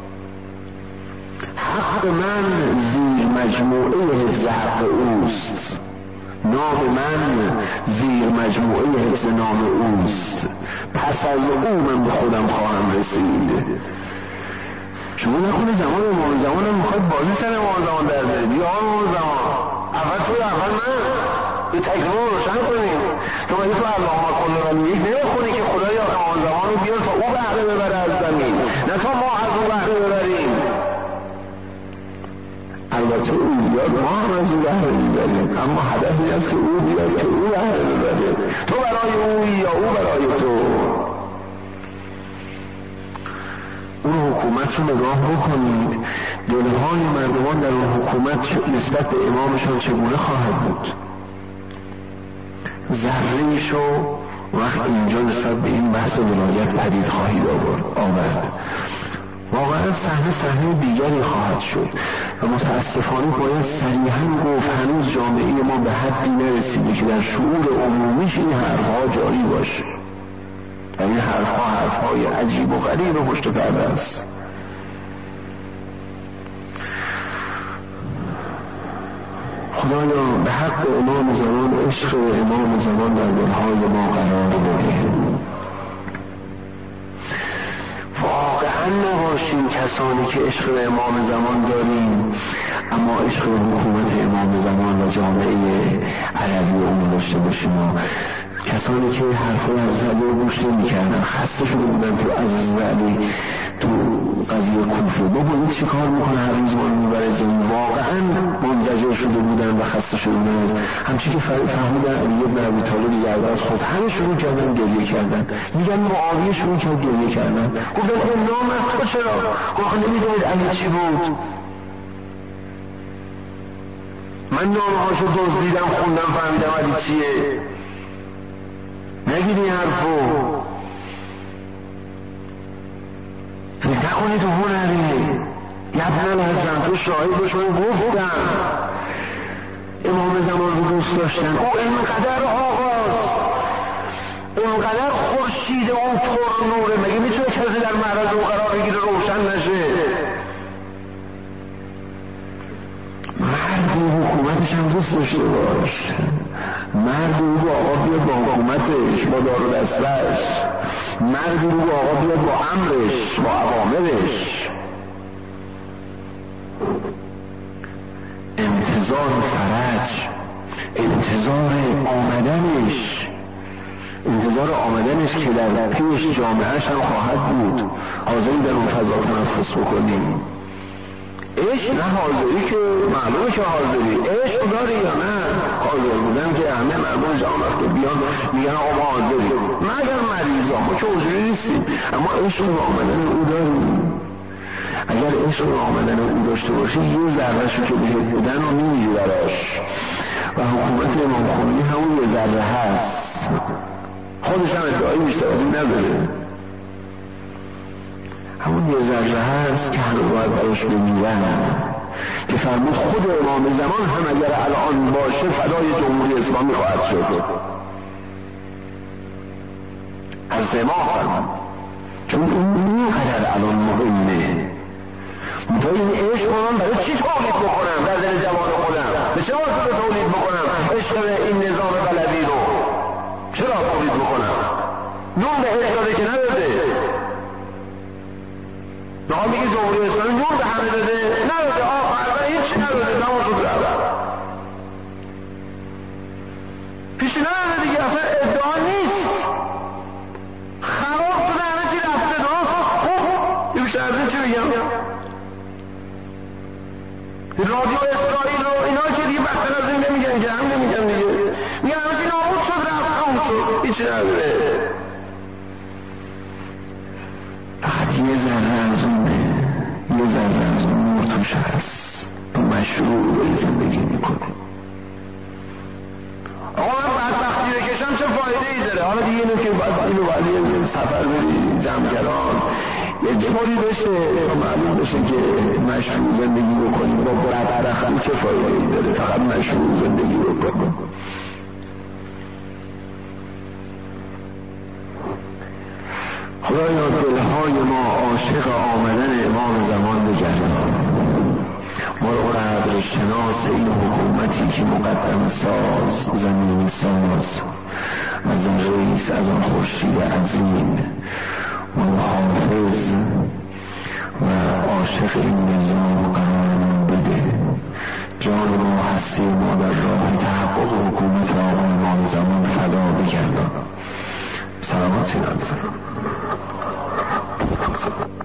حق من زیر مجموعه حفظ حق اوست، نام من زیر مجموعه حفظ نام اوست، پس از او من به خودم خواهم رسید. شما نکنه زمان امام زمان هم میخواید بازی سر امام زمان در برید. بیا امام زمان اول تو، اول من، به تکلیف روشن کنیم. تو مگه تو اللهم کل ولی یک نمیخونی که خدایا امام زمان رو بیار تا او بهره ببره از زمین، نه تا ما از او بهره ببریم. البته او بیاد، ما هم از او بهره میبریم، اما هدفی است که او بیاد که او بهره ببره. تو برای او یا او برای تو. اون حکومت رو نگاه بکنید، دلهای مردمان در اون حکومت نسبت به امامشان چگونه خواهد بود؟ ذره‌ایشو وقت اینجا نسبت به این بحث ولایت پدید خواهید آورد. واقعا صحنه دیگری خواهد شد و متاسفانه باید صریحا گفت هنوز جامعه ما به حدی نرسیده که در شعور عمومیش این حرفها جاری باشه. این حرفهای عجیب و غریب و پشت پرده است. خدایا به حق امام زمان، عشق امام زمان در دلهای ما قرار بده. واقعا نباشیم کسانی که عشق به امام زمان داریم اما عشق به حکومت امام زمان و جامعه عربی اون داشته باشیم. کسانی که حرفای از زعلی رو گوش نمی‌کردن، خسته شده بودن تو از زعلی، تو قضیه کوفه، بابا این چی کار میکنه هر روز ما رو میبره زمین. واقعا منزجر شده بودن و خسته شده بودن. همچی که فهمیدن علی بن ابی طالب ضربه از خود، همه شروع کردن گریه کردن. میگن معاویه شروع کرد گریه کردن. گفتن نام تو چرا؟ گفت نمیدونید علی چی بود؟ من نامهاشو دزدیدم، خوندم، فهمیدم علی چیه. نگید این حرفو، فکر نکنی تو هنری یبنال هستن، تو شاهد باش. من گفتم امام زمان رو دوست داشتن. او اینقدر آغاز، اینقدر خورشید اون پر نوره، مگه میتونه کسی در معرض اون قرار بگیره روشن نشه؟ مرد حکومتش هم دوست داشته باش، مرد او با آقا بیاد با حکومتش، با دار و دستش، مرد او با آقا بیاد با امرش، با اوامرش. انتظار فرج، انتظار آمدنش که در پیش جامعهش هم خواهد بود. حاضری در اون فضا تنفس بکنیم. عشق نه حاضری که معلومه که حاضری، عشق داری یا نه؟ حاضر بودن که همه مردم جامعه که بیان میگن آقا ما حاضری، مگر مریضا، ما که حضوری نیستیم، اما عشق و آمدن او داریم. اگر عشق و آمدن او داشته باشی یه ذرهشو که بهت بدن رو میمیری براش. و حکومت امام خمینی همون یه ذره هست، خودش هم ادعایی بیشتر از این نداره، همون یه ذره هست که هنو باید براش بمیرن. که فرمود خود امام زمان هم اگر الان باشه فدای جمهوری اسلامی خواهد شد. از امام فرمود، چون اینقدر الان مهمه. تا این عشق من برای چی تولید بکنم در دل جوان خودم؟ به چه واسطه تولید بکنم عشق این نظام بلدی رو؟ چرا تولید بکنم؟ نور بهش داده که نداده. نها میگه جمهوری اسلامی نور به همه داده؟ نداده. فردا هیچی نداده. تمام شد رفت. پیشی نداده دیگه. اصلا ادعا نیست. خراب شده همه چی رفته درست. خوب یه بیشتر از این چی بگم؟ رادیو اسرائیل رو اینا که دیگه بدتر از این نمیگن که هم نمیگن دیگه. میگن همه چی نابود شد رفت تموم شد. هیچی نداره. فقط یه ذره از اون نور توش هست. تو مشروع داری زندگی میکنی. آقا من بدبختی بکشم چه فایده ای داره؟ حالا دیگه اینو که اینو باید سفر بری جمعگران یه طوری بشه تا معلوم بشه که مشروع زندگی بکنی با بدبختی چه فایده ای داره؟ فقط مشروع زندگی بکنی. خدایا دلهای ما عاشق آمدن امام زمان بگردان. ما رو قدر شناس این حکومتی که مقدم ساز زمین ساز و رئیس از آن خورشید عظیم و محافظ و عاشق این نظام قرار بده. جان ما هستی ما در راه تحقق حکومت آقا امام زمان فدا بگردان. سلامتی ندارم.